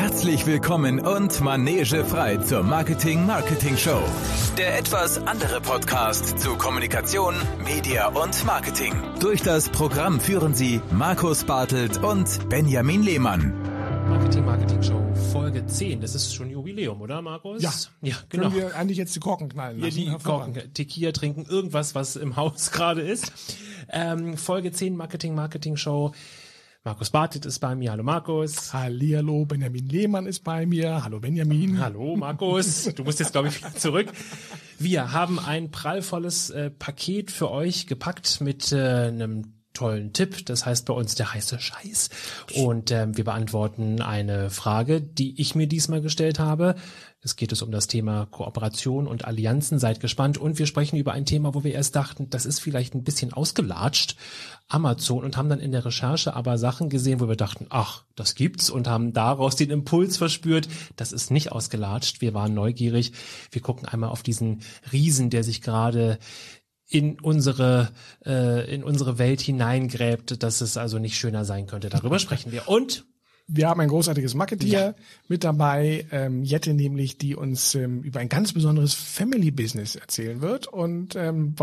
Herzlich willkommen und manegefrei zur Marketing Show. Der etwas andere Podcast zu Kommunikation, Media und Marketing. Durch das Programm führen Sie Markus Bartelt und Benjamin Lehmann. Marketing Show Folge 10. Das ist schon Jubiläum, oder Markus? Ja, genau. Können wir eigentlich jetzt die Korken knallen lassen? Ja, die Korken, Tequila trinken, irgendwas, was im Haus gerade ist. Folge 10 Marketing Show. Markus Bartelt ist bei mir. Hallo Markus. Hallihallo, Benjamin Lehmann ist bei mir. Hallo Benjamin. Hallo Markus. Du musst jetzt, glaube ich, wieder zurück. Wir haben ein prallvolles Paket für euch gepackt mit einem tollen Tipp. Das heißt bei uns der heiße Scheiß. Und wir beantworten eine Frage, die ich mir diesmal gestellt habe. Es geht um das Thema Kooperation und Allianzen. Seid gespannt. Und wir sprechen über ein Thema, wo wir erst dachten, das ist vielleicht ein bisschen ausgelatscht. Amazon, und haben dann in der Recherche aber Sachen gesehen, wo wir dachten, ach, das gibt's, und haben daraus den Impuls verspürt. Das ist nicht ausgelatscht. Wir waren neugierig. Wir gucken einmal auf diesen Riesen, der sich gerade in unsere Welt hineingräbt, dass es also nicht schöner sein könnte. Darüber sprechen wir. Und wir haben ein großartiges Marketeer mit dabei, Jette nämlich, die uns über ein ganz besonderes Family-Business erzählen wird und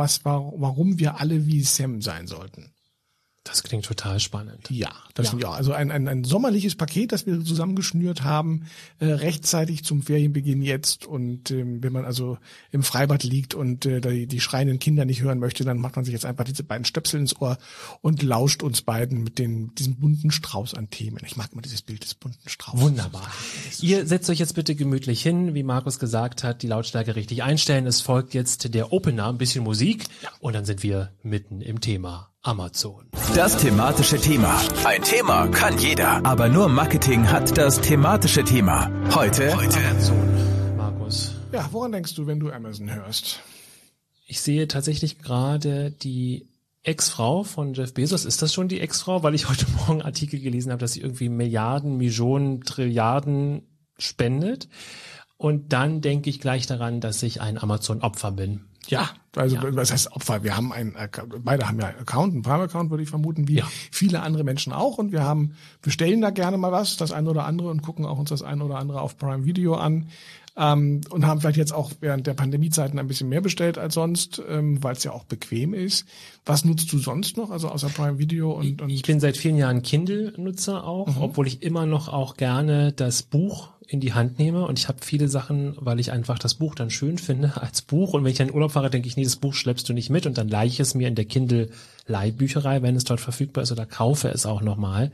warum wir alle wie Sam sein sollten. Das klingt total spannend. Ja, also ein sommerliches Paket, das wir zusammengeschnürt haben, rechtzeitig zum Ferienbeginn jetzt. Und wenn man also im Freibad liegt und die schreienden Kinder nicht hören möchte, dann macht man sich jetzt einfach diese beiden Stöpsel ins Ohr und lauscht uns beiden mit diesem bunten Strauß an Themen. Ich mag mal dieses Bild des bunten Straußes. Wunderbar. Ihr setzt euch jetzt bitte gemütlich hin, wie Markus gesagt hat, die Lautstärke richtig einstellen. Es folgt jetzt der Opener, ein bisschen Musik, und dann sind wir mitten im Thema Amazon. Das thematische Thema. Ein Thema kann jeder, aber nur Marketing hat das thematische Thema. Heute Amazon, Markus. Ja, woran denkst du, wenn du Amazon hörst? Ich sehe tatsächlich gerade die Ex-Frau von Jeff Bezos. Ist das schon die Ex-Frau? Weil ich heute Morgen Artikel gelesen habe, dass sie irgendwie Milliarden, Millionen, Trilliarden spendet. Und dann denke ich gleich daran, dass ich ein Amazon-Opfer bin. Ja, also was heißt Opfer? Wir haben beide haben ja einen Prime-Account, würde ich vermuten, wie viele andere Menschen auch. Und wir bestellen da gerne mal was, das eine oder andere, und gucken auch uns das eine oder andere auf Prime Video an. Und haben vielleicht jetzt auch während der Pandemiezeiten ein bisschen mehr bestellt als sonst, weil es ja auch bequem ist. Was nutzt du sonst noch, also außer Prime Video? Und ich bin seit vielen Jahren Kindle-Nutzer auch, obwohl ich immer noch auch gerne das Buch in die Hand nehme, und ich habe viele Sachen, weil ich einfach das Buch dann schön finde als Buch, und wenn ich dann in Urlaub fahre, denke ich, nee, das Buch schleppst du nicht mit, und dann leihe ich es mir in der Kindle-Leihbücherei, wenn es dort verfügbar ist, oder kaufe es auch nochmal.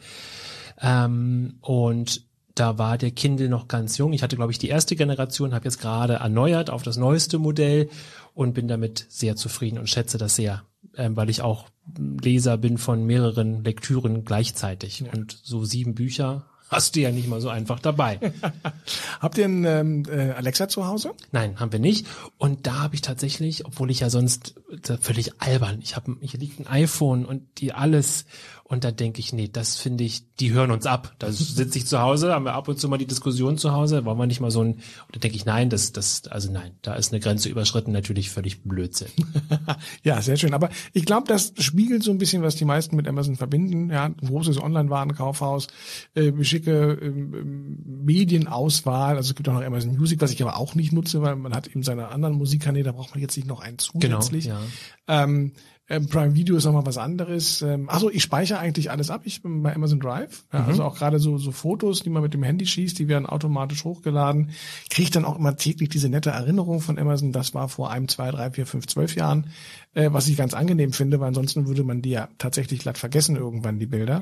Und da war der Kindle noch ganz jung. Ich hatte, glaube ich, die erste Generation, habe jetzt gerade erneuert auf das neueste Modell und bin damit sehr zufrieden und schätze das sehr, weil ich auch Leser bin von mehreren Lektüren gleichzeitig. Ja. Und so 7 Bücher hast du ja nicht mal so einfach dabei. Habt ihr einen Alexa zu Hause? Nein, haben wir nicht. Und da habe ich tatsächlich, obwohl ich ja sonst völlig albern, hier liegt ein iPhone und die alles, und da denke ich, nee, das finde ich, die hören uns ab. Da sitze ich zu Hause, haben wir ab und zu mal die Diskussion zu Hause, wollen wir nicht mal so und da denke ich, nein, nein, da ist eine Grenze überschritten, natürlich völlig Blödsinn. Ja, sehr schön. Aber ich glaube, das spiegelt so ein bisschen, was die meisten mit Amazon verbinden. Ja, ein großes Online-Warenkaufhaus, schicke Medienauswahl. Also es gibt auch noch Amazon Music, was ich aber auch nicht nutze, weil man hat eben seine anderen Musikkanäle, da braucht man jetzt nicht noch einen zusätzlich. Genau, ja. Prime Video ist nochmal was anderes. Also ich speichere eigentlich alles ab. Ich bin bei Amazon Drive. Ja, also auch gerade so Fotos, die man mit dem Handy schießt, die werden automatisch hochgeladen. Kriege dann auch immer täglich diese nette Erinnerung von Amazon. Das war vor 1, 2, 3, 4, 5, 12 Jahren, was ich ganz angenehm finde, weil ansonsten würde man die ja tatsächlich glatt vergessen irgendwann, die Bilder.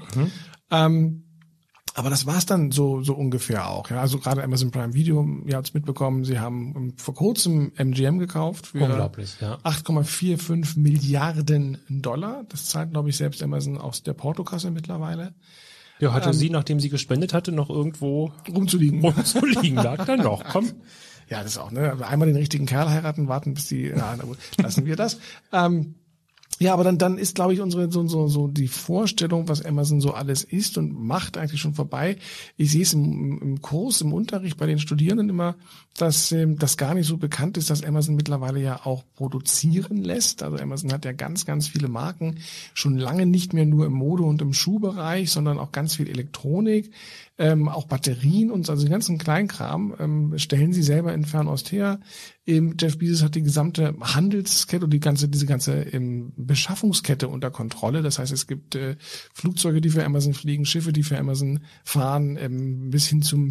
Aber das war's dann so ungefähr auch. Ja, also gerade Amazon Prime Video, ihr habt's mitbekommen, sie haben vor kurzem MGM gekauft für unglaublich, ja. 8,45 Milliarden $. Das zahlt, glaube ich, selbst Amazon aus der Portokasse mittlerweile. Ja, hatte sie, nachdem sie gespendet hatte, noch irgendwo rumzuliegen. Lag dann noch, komm. Ja, das ist auch, ne? Einmal den richtigen Kerl heiraten, warten bis die, na gut, lassen wir das. Ja, aber dann ist, glaube ich, unsere so die Vorstellung, was Amazon so alles ist und macht, eigentlich schon vorbei. Ich sehe es im Kurs, im Unterricht bei den Studierenden immer, dass das gar nicht so bekannt ist, dass Amazon mittlerweile ja auch produzieren lässt. Also Amazon hat ja ganz, ganz viele Marken, schon lange nicht mehr nur im Mode- und im Schuhbereich, sondern auch ganz viel Elektronik. auch Batterien und also den ganzen Kleinkram stellen sie selber in Fernost her. Jeff Bezos hat die gesamte Handelskette und diese ganze Beschaffungskette unter Kontrolle. Das heißt, es gibt Flugzeuge, die für Amazon fliegen, Schiffe, die für Amazon fahren, bis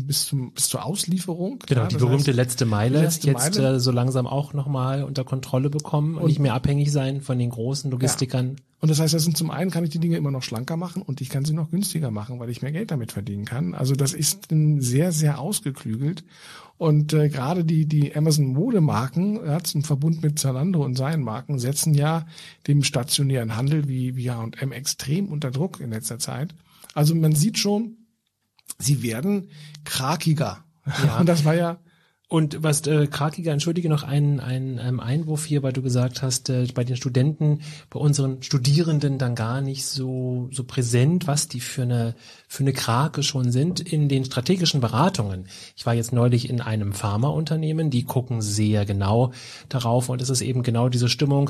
zur Auslieferung. Genau, ja, die berühmte letzte Meile jetzt so langsam auch nochmal unter Kontrolle bekommen und nicht mehr abhängig sein von den großen Logistikern. Ja. Und das heißt, zum einen kann ich die Dinge immer noch schlanker machen und ich kann sie noch günstiger machen, weil ich mehr Geld damit verdienen kann. Also das ist sehr, sehr ausgeklügelt. Und gerade die Amazon-Modemarken, im Verbund mit Zalando und seinen Marken, setzen ja dem stationären Handel wie H&M extrem unter Druck in letzter Zeit. Also man sieht schon, sie werden krakiger. Ja. Und das war ja... Und was krakiger, entschuldige noch einen Einwurf hier, weil du gesagt hast, bei den Studenten, bei unseren Studierenden dann gar nicht so präsent, was die für eine Krake schon sind in den strategischen Beratungen. Ich war jetzt neulich in einem Pharmaunternehmen, die gucken sehr genau darauf und es ist eben genau diese Stimmung.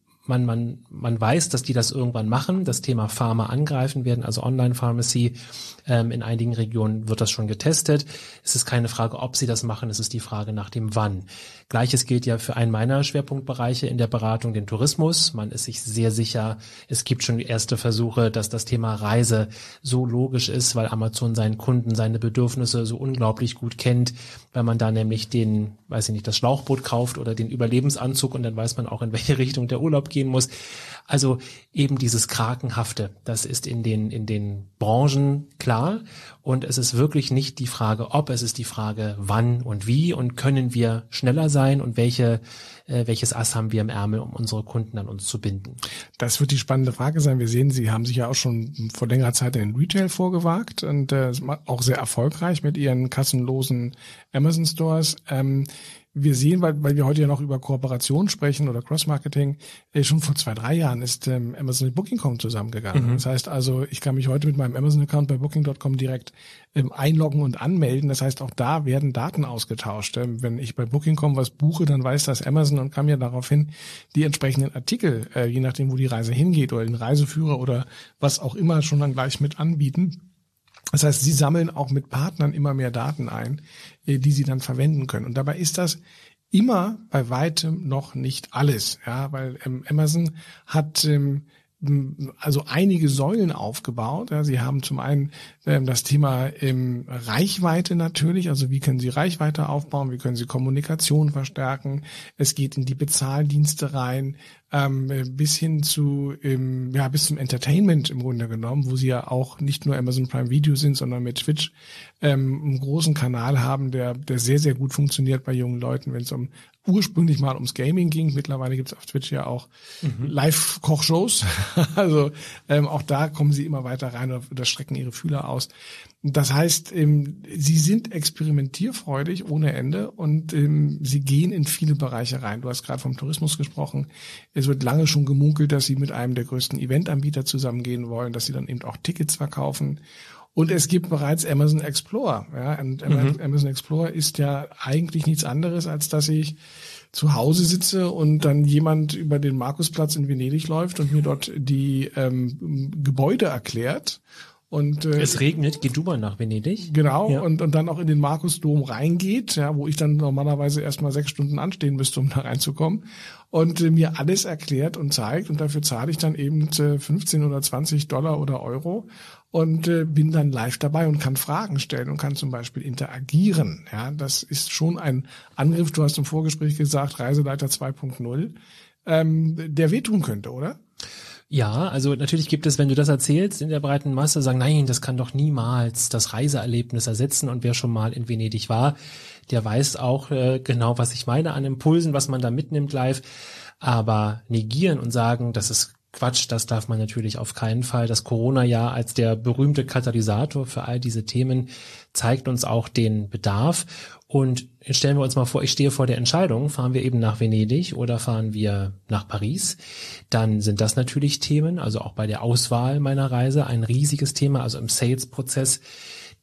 Man weiß, dass die das irgendwann machen, das Thema Pharma angreifen werden, also Online-Pharmacy. In einigen Regionen wird das schon getestet. Es ist keine Frage, ob sie das machen, es ist die Frage nach dem Wann. Gleiches gilt ja für einen meiner Schwerpunktbereiche in der Beratung, den Tourismus. Man ist sich sehr sicher, es gibt schon erste Versuche, dass das Thema Reise so logisch ist, weil Amazon seinen Kunden, seine Bedürfnisse so unglaublich gut kennt, weil man da nämlich das Schlauchboot kauft oder den Überlebensanzug und dann weiß man auch, in welche Richtung der Urlaub gehen muss. Also eben dieses Krakenhafte, das ist in den Branchen klar und es ist wirklich nicht die Frage ob, es ist die Frage wann und wie und können wir schneller sein und welches Ass haben wir im Ärmel, um unsere Kunden an uns zu binden. Das wird die spannende Frage sein. Wir sehen, Sie haben sich ja auch schon vor längerer Zeit in den Retail vorgewagt und auch sehr erfolgreich mit Ihren kassenlosen Amazon Stores. Wir sehen, weil wir heute ja noch über Kooperation sprechen oder Cross-Marketing, schon vor 2-3 Jahren ist Amazon mit Booking.com zusammengegangen. Das heißt also, ich kann mich heute mit meinem Amazon-Account bei Booking.com direkt einloggen und anmelden. Das heißt, auch da werden Daten ausgetauscht. Wenn ich bei Booking.com was buche, dann weiß das Amazon und kann mir daraufhin die entsprechenden Artikel, je nachdem, wo die Reise hingeht oder den Reiseführer oder was auch immer schon dann gleich mit anbieten. Das heißt, sie sammeln auch mit Partnern immer mehr Daten ein, die sie dann verwenden können. Und dabei ist das immer bei weitem noch nicht alles, ja, weil Amazon hat also einige Säulen aufgebaut. Ja, sie haben zum einen das Thema Reichweite natürlich, also wie können sie Reichweite aufbauen, wie können sie Kommunikation verstärken. Es geht in die Bezahldienste rein, bis hin zu bis zum Entertainment im Grunde genommen, wo sie ja auch nicht nur Amazon Prime Video sind, sondern mit Twitch einen großen Kanal haben, der sehr, sehr gut funktioniert bei jungen Leuten, wenn es ursprünglich mal ums Gaming ging. Mittlerweile gibt es auf Twitch ja auch Live-Kochshows. Also auch da kommen sie immer weiter rein oder strecken ihre Fühler aus. Das heißt, sie sind experimentierfreudig ohne Ende und sie gehen in viele Bereiche rein. Du hast gerade vom Tourismus gesprochen. Es wird lange schon gemunkelt, dass sie mit einem der größten Eventanbieter zusammengehen wollen, dass sie dann eben auch Tickets verkaufen. Und es gibt bereits Amazon Explorer. Ja, und Amazon Explorer ist ja eigentlich nichts anderes, als dass ich zu Hause sitze und dann jemand über den Markusplatz in Venedig läuft und mir dort die Gebäude erklärt. Und es regnet, geh du mal nach Venedig. Genau, ja. und dann auch in den Markusdom reingeht, ja, wo ich dann normalerweise erstmal 6 Stunden anstehen müsste, um da reinzukommen. Und mir alles erklärt und zeigt. Und dafür zahle ich dann eben 15 oder $20 oder Euro und bin dann live dabei und kann Fragen stellen und kann zum Beispiel interagieren. Ja, das ist schon ein Angriff, du hast im Vorgespräch gesagt, Reiseleiter 2.0, der wehtun könnte, oder? Ja, also natürlich gibt es, wenn du das erzählst, in der breiten Masse sagen, nein, das kann doch niemals das Reiseerlebnis ersetzen. Und wer schon mal in Venedig war, der weiß auch genau, was ich meine an Impulsen, was man da mitnimmt live. Aber negieren und sagen, das ist Quatsch, das darf man natürlich auf keinen Fall. Das Corona-Jahr als der berühmte Katalysator für all diese Themen zeigt uns auch den Bedarf. Und stellen wir uns mal vor, ich stehe vor der Entscheidung, fahren wir eben nach Venedig oder fahren wir nach Paris, dann sind das natürlich Themen, also auch bei der Auswahl meiner Reise ein riesiges Thema, also im Sales-Prozess,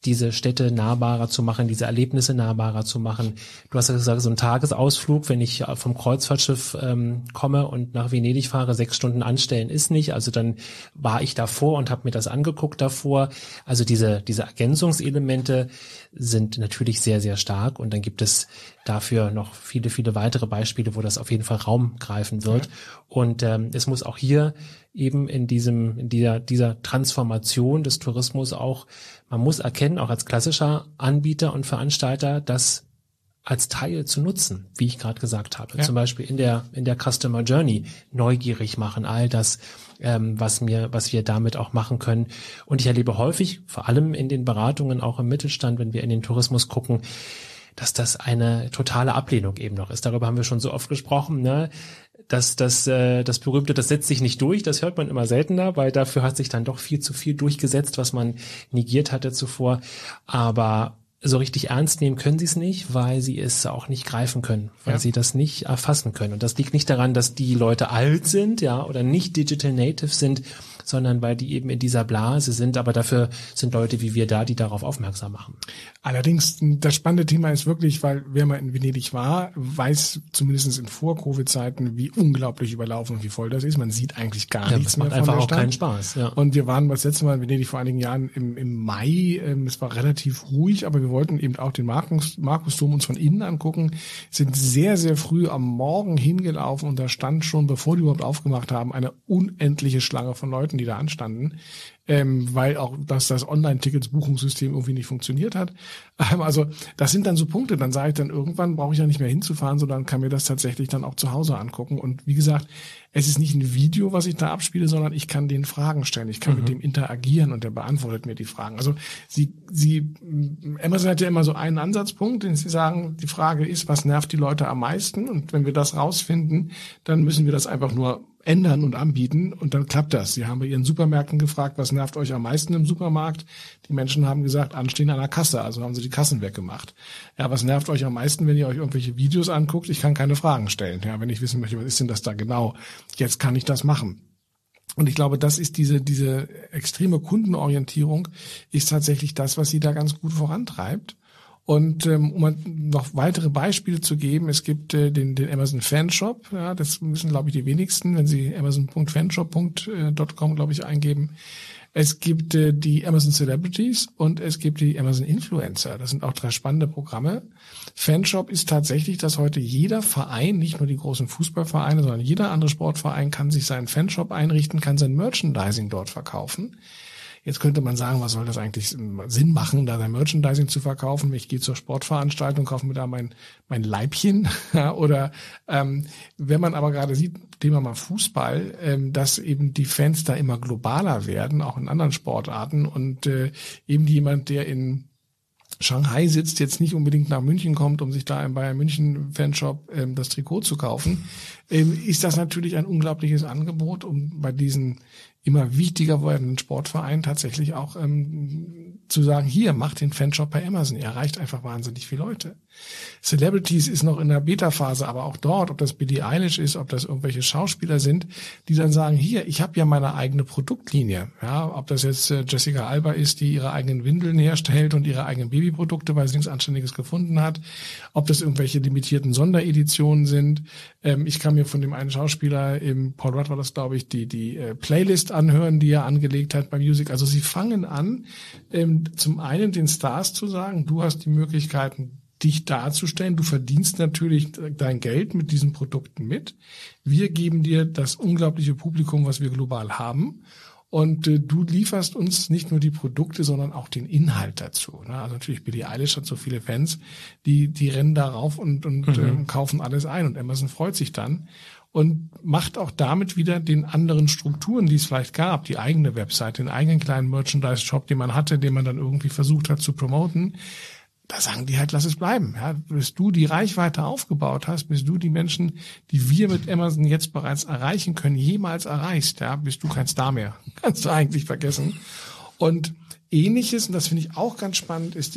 diese Städte nahbarer zu machen, diese Erlebnisse nahbarer zu machen. Du hast ja gesagt, so ein Tagesausflug, wenn ich vom Kreuzfahrtschiff komme und nach Venedig fahre, 6 Stunden anstellen ist nicht. Also dann war ich davor und habe mir das angeguckt davor. Also diese Ergänzungselemente sind natürlich sehr, sehr stark. Und dann gibt es dafür noch viele, viele weitere Beispiele, wo das auf jeden Fall Raum greifen wird. Ja. Und es muss auch hier eben in dieser Transformation des Tourismus auch, man muss erkennen, auch als klassischer Anbieter und Veranstalter, das als Teil zu nutzen, wie ich gerade gesagt habe. Ja. Zum Beispiel in der Customer Journey neugierig machen, all das, was wir damit auch machen können. Und ich erlebe häufig, vor allem in den Beratungen, auch im Mittelstand, wenn wir in den Tourismus gucken, dass das eine totale Ablehnung eben noch ist. Darüber haben wir schon so oft gesprochen, ne? Das berühmte, das setzt sich nicht durch, das hört man immer seltener, weil dafür hat sich dann doch viel zu viel durchgesetzt, was man negiert hatte zuvor. Aber so richtig ernst nehmen können sie es nicht, weil sie es auch nicht greifen können, weil sie das nicht erfassen können. Und das liegt nicht daran, dass die Leute alt sind, ja, oder nicht Digital Native sind, sondern weil die eben in dieser Blase sind. Aber dafür sind Leute wie wir da, die darauf aufmerksam machen. Allerdings, das spannende Thema ist wirklich, weil wer mal in Venedig war, weiß zumindest in Vor-Covid-Zeiten, wie unglaublich überlaufen und wie voll das ist. Man sieht eigentlich gar nichts mehr von der Stadt. Macht einfach auch keinen Spaß. Ja. Und wir waren das letzte Mal in Venedig vor einigen Jahren im Mai. Es war relativ ruhig, aber wir wollten eben auch den Markusdom uns von innen angucken. Sind sehr, sehr früh am Morgen hingelaufen und da stand schon, bevor die überhaupt aufgemacht haben, eine unendliche Schlange von Leuten, die da anstanden, weil auch das Online-Tickets-Buchungssystem irgendwie nicht funktioniert hat. Also das sind dann so Punkte, dann sage ich dann, irgendwann brauche ich ja nicht mehr hinzufahren, sondern kann mir das tatsächlich dann auch zu Hause angucken. Und wie gesagt, es ist nicht ein Video, was ich da abspiele, sondern ich kann den Fragen stellen, ich kann mit dem interagieren und der beantwortet mir die Fragen. Also Amazon hat ja immer so einen Ansatzpunkt, den sie sagen, die Frage ist, was nervt die Leute am meisten? Und wenn wir das rausfinden, dann müssen wir das einfach nur ändern und anbieten und dann klappt das. Sie haben bei ihren Supermärkten gefragt, was nervt euch am meisten im Supermarkt? Die Menschen haben gesagt, Anstehen an der Kasse, also haben sie die Kassen weggemacht. Ja, was nervt euch am meisten, wenn ihr euch irgendwelche Videos anguckt? Ich kann keine Fragen stellen. Ja, wenn ich wissen möchte, was ist denn das da genau? Jetzt kann ich das machen. Und ich glaube, das ist diese extreme Kundenorientierung ist tatsächlich das, was sie da ganz gut vorantreibt. Und um noch weitere Beispiele zu geben, es gibt den Amazon Fanshop, ja, das müssen, glaube ich, die wenigsten, wenn sie amazon.fanshop.com, glaube ich, eingeben. Es gibt die Amazon Celebrities und es gibt die Amazon Influencer. Das sind auch 3 spannende Programme. Fanshop ist tatsächlich, dass heute jeder Verein, nicht nur die großen Fußballvereine, sondern jeder andere Sportverein kann sich seinen Fanshop einrichten, kann sein Merchandising dort verkaufen. Jetzt könnte man sagen, was soll das eigentlich Sinn machen, da sein Merchandising zu verkaufen? Ich gehe zur Sportveranstaltung, kaufe mir da mein Leibchen. Oder wenn man aber gerade sieht, Thema mal Fußball, dass eben die Fans da immer globaler werden, auch in anderen Sportarten. Und eben jemand, der in Shanghai sitzt, jetzt nicht unbedingt nach München kommt, um sich da im Bayern München Fanshop das Trikot zu kaufen, ist das natürlich ein unglaubliches Angebot, um bei diesen immer wichtiger werdenden Sportvereinen tatsächlich auch zu sagen, hier, macht den Fanshop bei Amazon, er erreicht einfach wahnsinnig viele Leute. Celebrities ist noch in der Beta-Phase, aber auch dort, ob das Billie Eilish ist, ob das irgendwelche Schauspieler sind, die dann sagen, hier, ich habe ja meine eigene Produktlinie. Ja, ob das jetzt Jessica Alba ist, die ihre eigenen Windeln herstellt und ihre eigenen Babyprodukte, weil sie nichts Anständiges gefunden hat, ob das irgendwelche limitierten Sondereditionen sind. Ich kann mir von dem einen Schauspieler, Paul Rudd war das, glaube ich, die Playlist anhören, die er angelegt hat bei Music. Also sie fangen an, zum einen den Stars zu sagen, du hast die Möglichkeiten, dich darzustellen. Du verdienst natürlich dein Geld mit diesen Produkten mit. Wir geben dir das unglaubliche Publikum, was wir global haben. Und du lieferst uns nicht nur die Produkte, sondern auch den Inhalt dazu. Ne? Also natürlich Billie Eilish hat so viele Fans, die rennen darauf und kaufen alles ein. Und Amazon freut sich dann und macht auch damit wieder den anderen Strukturen, die es vielleicht gab, die eigene Website, den eigenen kleinen Merchandise-Shop, den man hatte, den man dann irgendwie versucht hat zu promoten. Da sagen die halt, lass es bleiben. Ja, bis du die Reichweite aufgebaut hast, bis du die Menschen, die wir mit Amazon jetzt bereits erreichen können, jemals erreichst, ja, bist du kein Star mehr. Kannst du eigentlich vergessen. Und Ähnliches, und das finde ich auch ganz spannend, ist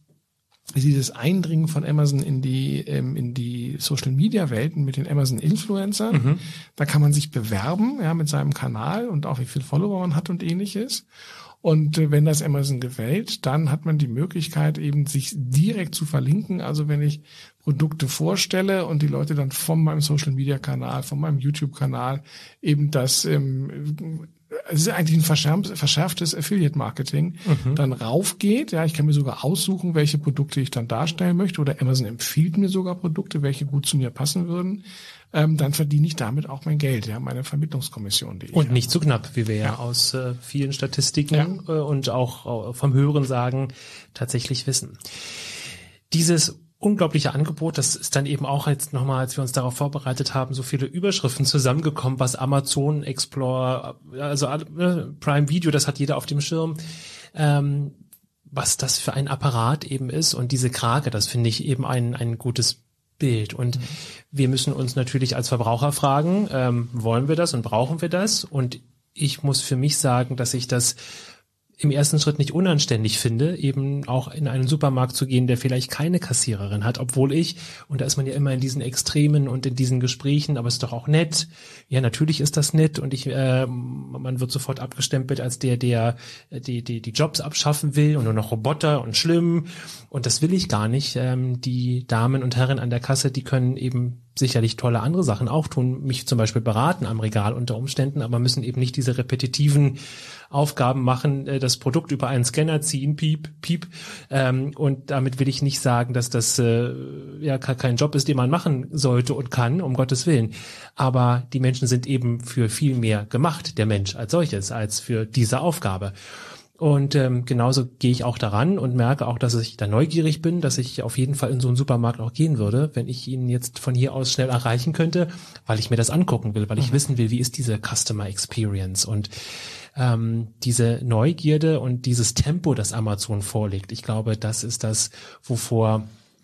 dieses Eindringen von Amazon in die Social-Media-Welten mit den Amazon-Influencern. Da kann man sich bewerben, ja, mit seinem Kanal und auch wie viel Follower man hat und Ähnliches. Und wenn das Amazon gefällt, dann hat man die Möglichkeit eben sich direkt zu verlinken. Also wenn ich Produkte vorstelle und die Leute dann von meinem Social-Media-Kanal, von meinem YouTube-Kanal eben das, es ist eigentlich ein verschärftes Affiliate-Marketing, dann raufgeht. Ja, ich kann mir sogar aussuchen, welche Produkte ich dann darstellen möchte, oder Amazon empfiehlt mir sogar Produkte, welche gut zu mir passen würden. Dann verdiene ich damit auch mein Geld, ja, meine Vermittlungskommission. Die ich und nicht zu knapp, wie wir ja aus vielen Statistiken und auch vom Hörensagen tatsächlich wissen. Dieses unglaubliche Angebot, das ist dann eben auch jetzt nochmal, als wir uns darauf vorbereitet haben, so viele Überschriften zusammengekommen, was Amazon, Explorer, also Prime Video, das hat jeder auf dem Schirm, was das für ein Apparat eben ist, und diese Krake, das finde ich eben ein gutes Bild. Und wir müssen uns natürlich als Verbraucher fragen, wollen wir das und brauchen wir das? Und ich muss für mich sagen, dass ich das im ersten Schritt nicht unanständig finde, eben auch in einen Supermarkt zu gehen, der vielleicht keine Kassiererin hat, obwohl und da ist man ja immer in diesen Extremen und in diesen Gesprächen, aber es ist doch auch nett. Ja, natürlich ist das nett, und man wird sofort abgestempelt als der die Jobs abschaffen will und nur noch Roboter und schlimm, und das will ich gar nicht. Die Damen und Herren an der Kasse, die können eben sicherlich tolle andere Sachen auch tun, mich zum Beispiel beraten am Regal unter Umständen, aber müssen eben nicht diese repetitiven Aufgaben machen, das Produkt über einen Scanner ziehen, piep, piep. Und damit will ich nicht sagen, dass das kein Job ist, den man machen sollte und kann, um Gottes Willen. Aber die Menschen sind eben für viel mehr gemacht, der Mensch als solches, als für diese Aufgabe. Und genauso gehe ich auch daran und merke auch, dass ich da neugierig bin, dass ich auf jeden Fall in so einen Supermarkt auch gehen würde, wenn ich ihn jetzt von hier aus schnell erreichen könnte, weil ich mir das angucken will, weil ich wissen will, wie ist diese Customer Experience, und diese Neugierde und dieses Tempo, das Amazon vorlegt. Ich glaube, das ist das, wovor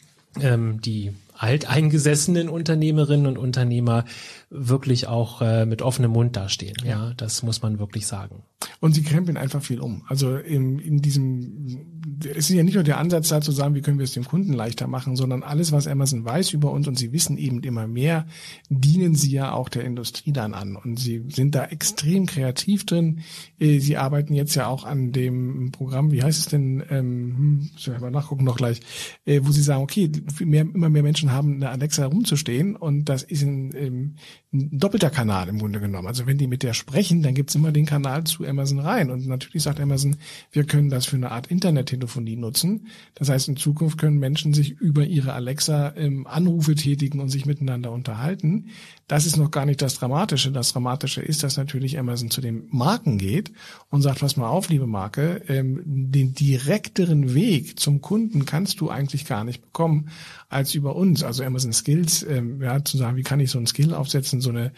die alteingesessenen Unternehmerinnen und Unternehmer wirklich auch mit offenem Mund dastehen. Ja, das muss man wirklich sagen. Und sie krempeln einfach viel um. Also in diesem, es ist ja nicht nur der Ansatz da zu sagen, wie können wir es dem Kunden leichter machen, sondern alles, was Amazon weiß über uns, und sie wissen eben immer mehr, dienen sie ja auch der Industrie dann an. Und sie sind da extrem kreativ drin. Sie arbeiten jetzt ja auch an dem Programm, wie heißt es denn, soll ich mal nachgucken noch gleich, wo sie sagen, okay, immer mehr Menschen haben eine Alexa rumzustehen, und das ist ein doppelter Kanal im Grunde genommen. Also wenn die mit der sprechen, dann gibt's immer den Kanal zu Amazon rein. Und natürlich sagt Amazon, wir können das für eine Art Internettelefonie nutzen. Das heißt, in Zukunft können Menschen sich über ihre Alexa Anrufe tätigen und sich miteinander unterhalten. Das ist noch gar nicht das Dramatische. Das Dramatische ist, dass natürlich Amazon zu den Marken geht und sagt, pass mal auf, liebe Marke, den direkteren Weg zum Kunden kannst du eigentlich gar nicht bekommen als über uns. Also Amazon Skills, zu sagen, wie kann ich so einen Skill aufsetzen, so eine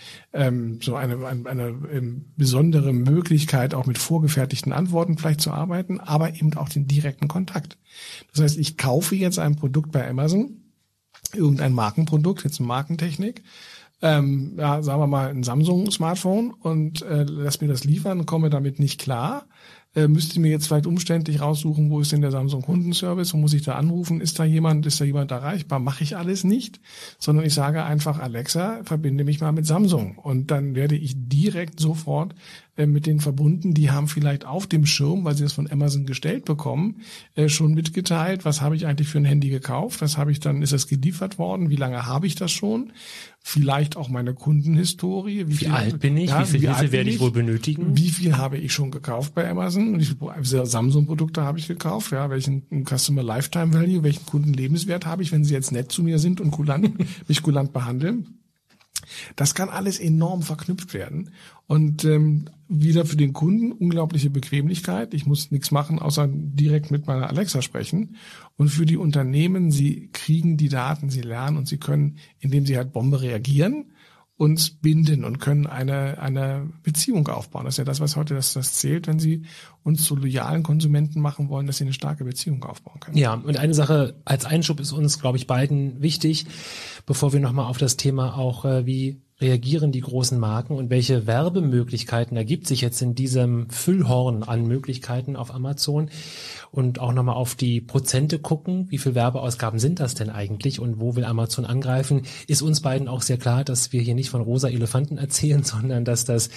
besondere Möglichkeit, auch mit vorgefertigten Antworten vielleicht zu arbeiten, aber eben auch den direkten Kontakt. Das heißt, ich kaufe jetzt ein Produkt bei Amazon, irgendein Markenprodukt, jetzt eine Markentechnik, sagen wir mal ein Samsung-Smartphone, und lass mir das liefern, komme damit nicht klar. Müsste mir jetzt vielleicht umständlich raussuchen, wo ist denn der Samsung-Kundenservice, wo muss ich da anrufen, ist da jemand erreichbar? Mache ich alles nicht, sondern ich sage einfach, Alexa, verbinde mich mal mit Samsung, und dann werde ich direkt sofort mit denen verbunden. Die haben vielleicht auf dem Schirm, weil sie das von Amazon gestellt bekommen, schon mitgeteilt, was habe ich eigentlich für ein Handy gekauft, ist das geliefert worden, wie lange habe ich das schon, vielleicht auch meine Kundenhistorie. Wie alt bin ich? Wie viel Hilfe werde ich wohl benötigen? Wie viel habe ich schon gekauft bei Amazon? Und wie viele Samsung-Produkte habe ich gekauft? Ja, welchen Customer Lifetime Value, welchen Kundenlebenswert habe ich, wenn sie jetzt nett zu mir sind und mich kulant behandeln? Das kann alles enorm verknüpft werden. Und wieder für den Kunden unglaubliche Bequemlichkeit. Ich muss nichts machen, außer direkt mit meiner Alexa sprechen. Und für die Unternehmen, sie kriegen die Daten, sie lernen, und sie können, indem sie halt Bombe reagieren, uns binden und können eine Beziehung aufbauen. Das ist ja das, was heute das zählt, wenn sie uns zu loyalen Konsumenten machen wollen, dass sie eine starke Beziehung aufbauen können. Ja, und eine Sache als Einschub ist uns, glaube ich, beiden wichtig, bevor wir nochmal auf das Thema auch, wie reagieren die großen Marken und welche Werbemöglichkeiten ergibt sich jetzt in diesem Füllhorn an Möglichkeiten auf Amazon und auch nochmal auf die Prozente gucken, wie viel Werbeausgaben sind das denn eigentlich und wo will Amazon angreifen, ist uns beiden auch sehr klar, dass wir hier nicht von rosa Elefanten erzählen, sondern dass das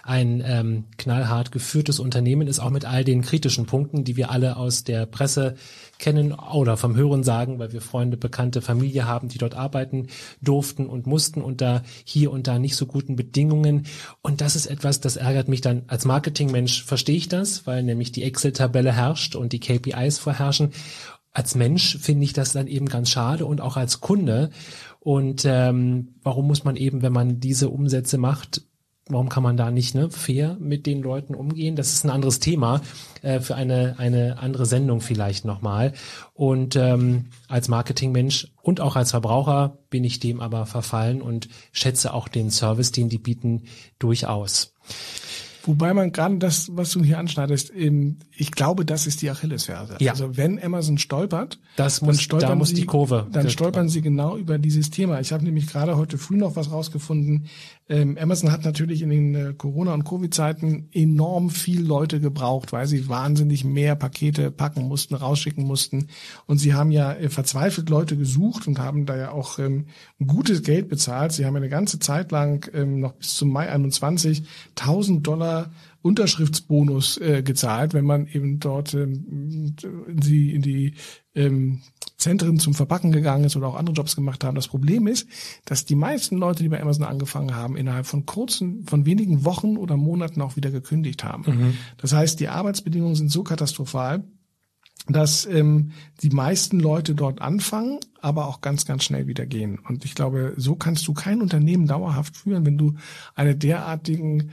ein knallhart geführtes Unternehmen ist, auch mit all den kritischen Punkten, die wir alle aus der Presse kennen oder vom Hören sagen, weil wir Freunde, Bekannte, Familie haben, die dort arbeiten durften und mussten unter hier und da nicht so guten Bedingungen. Und das ist etwas, das ärgert mich dann als Marketingmensch, verstehe ich das, weil nämlich die Excel-Tabelle herrscht und die KPIs vorherrschen. Als Mensch finde ich das dann eben ganz schade und auch als Kunde. Und warum muss man eben, wenn man diese Umsätze macht, warum kann man da nicht fair mit den Leuten umgehen? Das ist ein anderes Thema für eine andere Sendung vielleicht nochmal. Und als Marketingmensch und auch als Verbraucher bin ich dem aber verfallen und schätze auch den Service, den die bieten, durchaus. Wobei man gerade das, was du hier anschneidest, ich glaube, das ist die Achillesferse. Ja. Also wenn Amazon stolpert, da muss die Kurve. Dann stolpern sie genau über dieses Thema. Ich habe nämlich gerade heute früh noch was rausgefunden. Amazon hat natürlich in den Corona- und Covid-Zeiten enorm viel Leute gebraucht, weil sie wahnsinnig mehr Pakete packen mussten, rausschicken mussten. Und sie haben ja verzweifelt Leute gesucht und haben da ja auch gutes Geld bezahlt. Sie haben eine ganze Zeit lang, noch bis zum Mai 21, $1.000 Unterschriftsbonus gezahlt, wenn man eben dort in die Zentren zum Verpacken gegangen ist oder auch andere Jobs gemacht haben. Das Problem ist, dass die meisten Leute, die bei Amazon angefangen haben, innerhalb von wenigen Wochen oder Monaten auch wieder gekündigt haben. Mhm. Das heißt, die Arbeitsbedingungen sind so katastrophal, dass die meisten Leute dort anfangen, aber auch ganz, ganz schnell wieder gehen. Und ich glaube, so kannst du kein Unternehmen dauerhaft führen, wenn du eine derartigen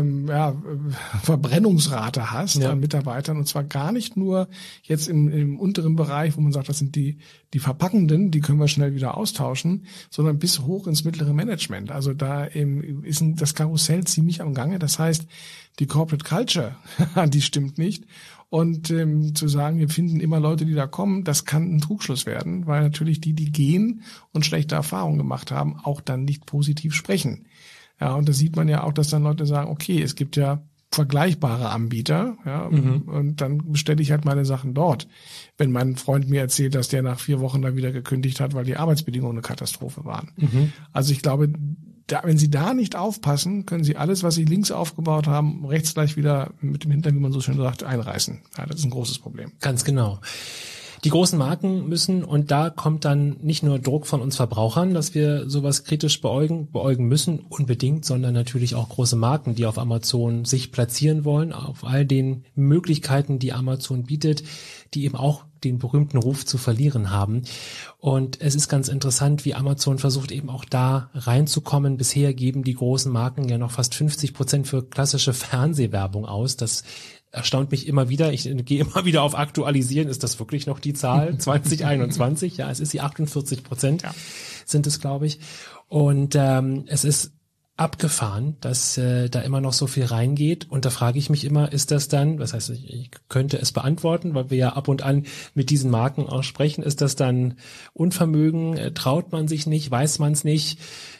Verbrennungsrate hast an Mitarbeitern. Und zwar gar nicht nur jetzt im unteren Bereich, wo man sagt, das sind die Verpackenden, die können wir schnell wieder austauschen, sondern bis hoch ins mittlere Management. Also da ist das Karussell ziemlich am Gange. Das heißt, die Corporate Culture, die stimmt nicht. Und zu sagen, wir finden immer Leute, die da kommen, das kann ein Trugschluss werden, weil natürlich die gehen und schlechte Erfahrungen gemacht haben, auch dann nicht positiv sprechen. Ja, und da sieht man ja auch, dass dann Leute sagen, okay, es gibt ja vergleichbare Anbieter, und dann bestelle ich halt meine Sachen dort. Wenn mein Freund mir erzählt, dass der nach 4 Wochen da wieder gekündigt hat, weil die Arbeitsbedingungen eine Katastrophe waren. Mhm. Also ich glaube, wenn Sie da nicht aufpassen, können Sie alles, was Sie links aufgebaut haben, rechts gleich wieder mit dem Hintern, wie man so schön sagt, einreißen. Ja, das ist ein großes Problem. Ganz genau. Die großen Marken müssen, und da kommt dann nicht nur Druck von uns Verbrauchern, dass wir sowas kritisch beäugen müssen, unbedingt, sondern natürlich auch große Marken, die auf Amazon sich platzieren wollen, auf all den Möglichkeiten, die Amazon bietet, die eben auch den berühmten Ruf zu verlieren haben. Und es ist ganz interessant, wie Amazon versucht eben auch da reinzukommen. Bisher geben die großen Marken ja noch fast 50% für klassische Fernsehwerbung aus. Das erstaunt mich immer wieder. Ich gehe immer wieder auf Aktualisieren. Ist das wirklich noch die Zahl? 2021? Ja, es ist die 48%, sind es, glaube ich. Und es ist abgefahren, dass da immer noch so viel reingeht. Und da frage ich mich immer, ist das dann, das heißt, ich könnte es beantworten, weil wir ja ab und an mit diesen Marken auch sprechen, ist das dann Unvermögen, traut man sich nicht, weiß man es nicht?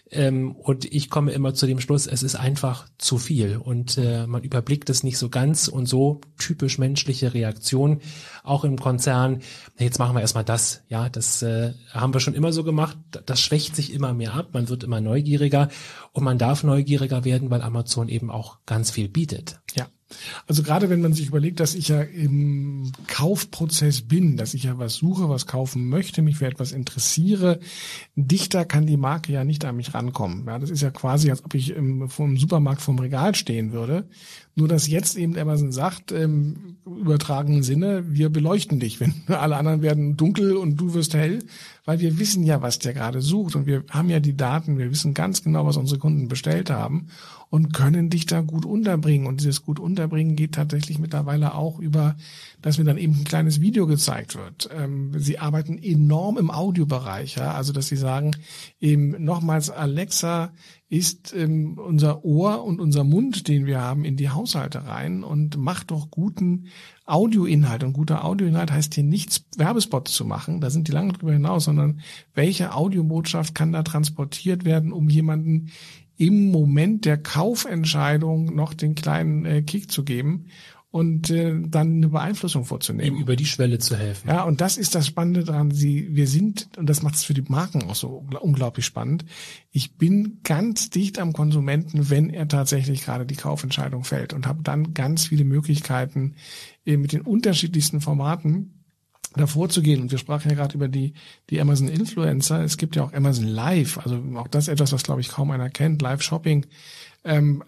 Und ich komme immer zu dem Schluss, es ist einfach zu viel und man überblickt es nicht so ganz und so typisch menschliche Reaktion, auch im Konzern, jetzt machen wir erstmal das, ja, das haben wir schon immer so gemacht, das schwächt sich immer mehr ab, man wird immer neugieriger und man darf neugieriger werden, weil Amazon eben auch ganz viel bietet. Ja. Also gerade wenn man sich überlegt, dass ich ja im Kaufprozess bin, dass ich ja was suche, was kaufen möchte, mich für etwas interessiere, dichter kann die Marke ja nicht an mich rankommen. Ja, das ist ja quasi, als ob ich vom Supermarkt vorm Regal stehen würde. Nur dass jetzt eben Amazon sagt, im übertragenen Sinne, wir beleuchten dich, wenn alle anderen werden dunkel und du wirst hell, weil wir wissen ja, was der gerade sucht und wir haben ja die Daten, wir wissen ganz genau, was unsere Kunden bestellt haben und können dich da gut unterbringen. Und dieses gut unterbringen geht tatsächlich mittlerweile auch über, dass mir dann eben ein kleines Video gezeigt wird. Sie arbeiten enorm im Audiobereich, ja, also dass sie sagen, eben nochmals Alexa ist unser Ohr und unser Mund, den wir haben, in die Haushalte rein und macht doch guten Audioinhalt. Und guter Audioinhalt heißt hier nichts, Werbespots zu machen, da sind die lange drüber hinaus, sondern welche Audiobotschaft kann da transportiert werden, um jemanden im Moment der Kaufentscheidung noch den kleinen Kick zu geben und dann eine Beeinflussung vorzunehmen. Ihm über die Schwelle zu helfen. Ja, und das ist das Spannende daran. Wir sind, und das macht es für die Marken auch so unglaublich spannend, ich bin ganz dicht am Konsumenten, wenn er tatsächlich gerade die Kaufentscheidung fällt und habe dann ganz viele Möglichkeiten mit den unterschiedlichsten Formaten davor zu gehen. Und wir sprachen ja gerade über die Amazon Influencer. Es gibt ja auch Amazon Live, also auch das etwas, was, glaube ich, kaum einer kennt, Live-Shopping. In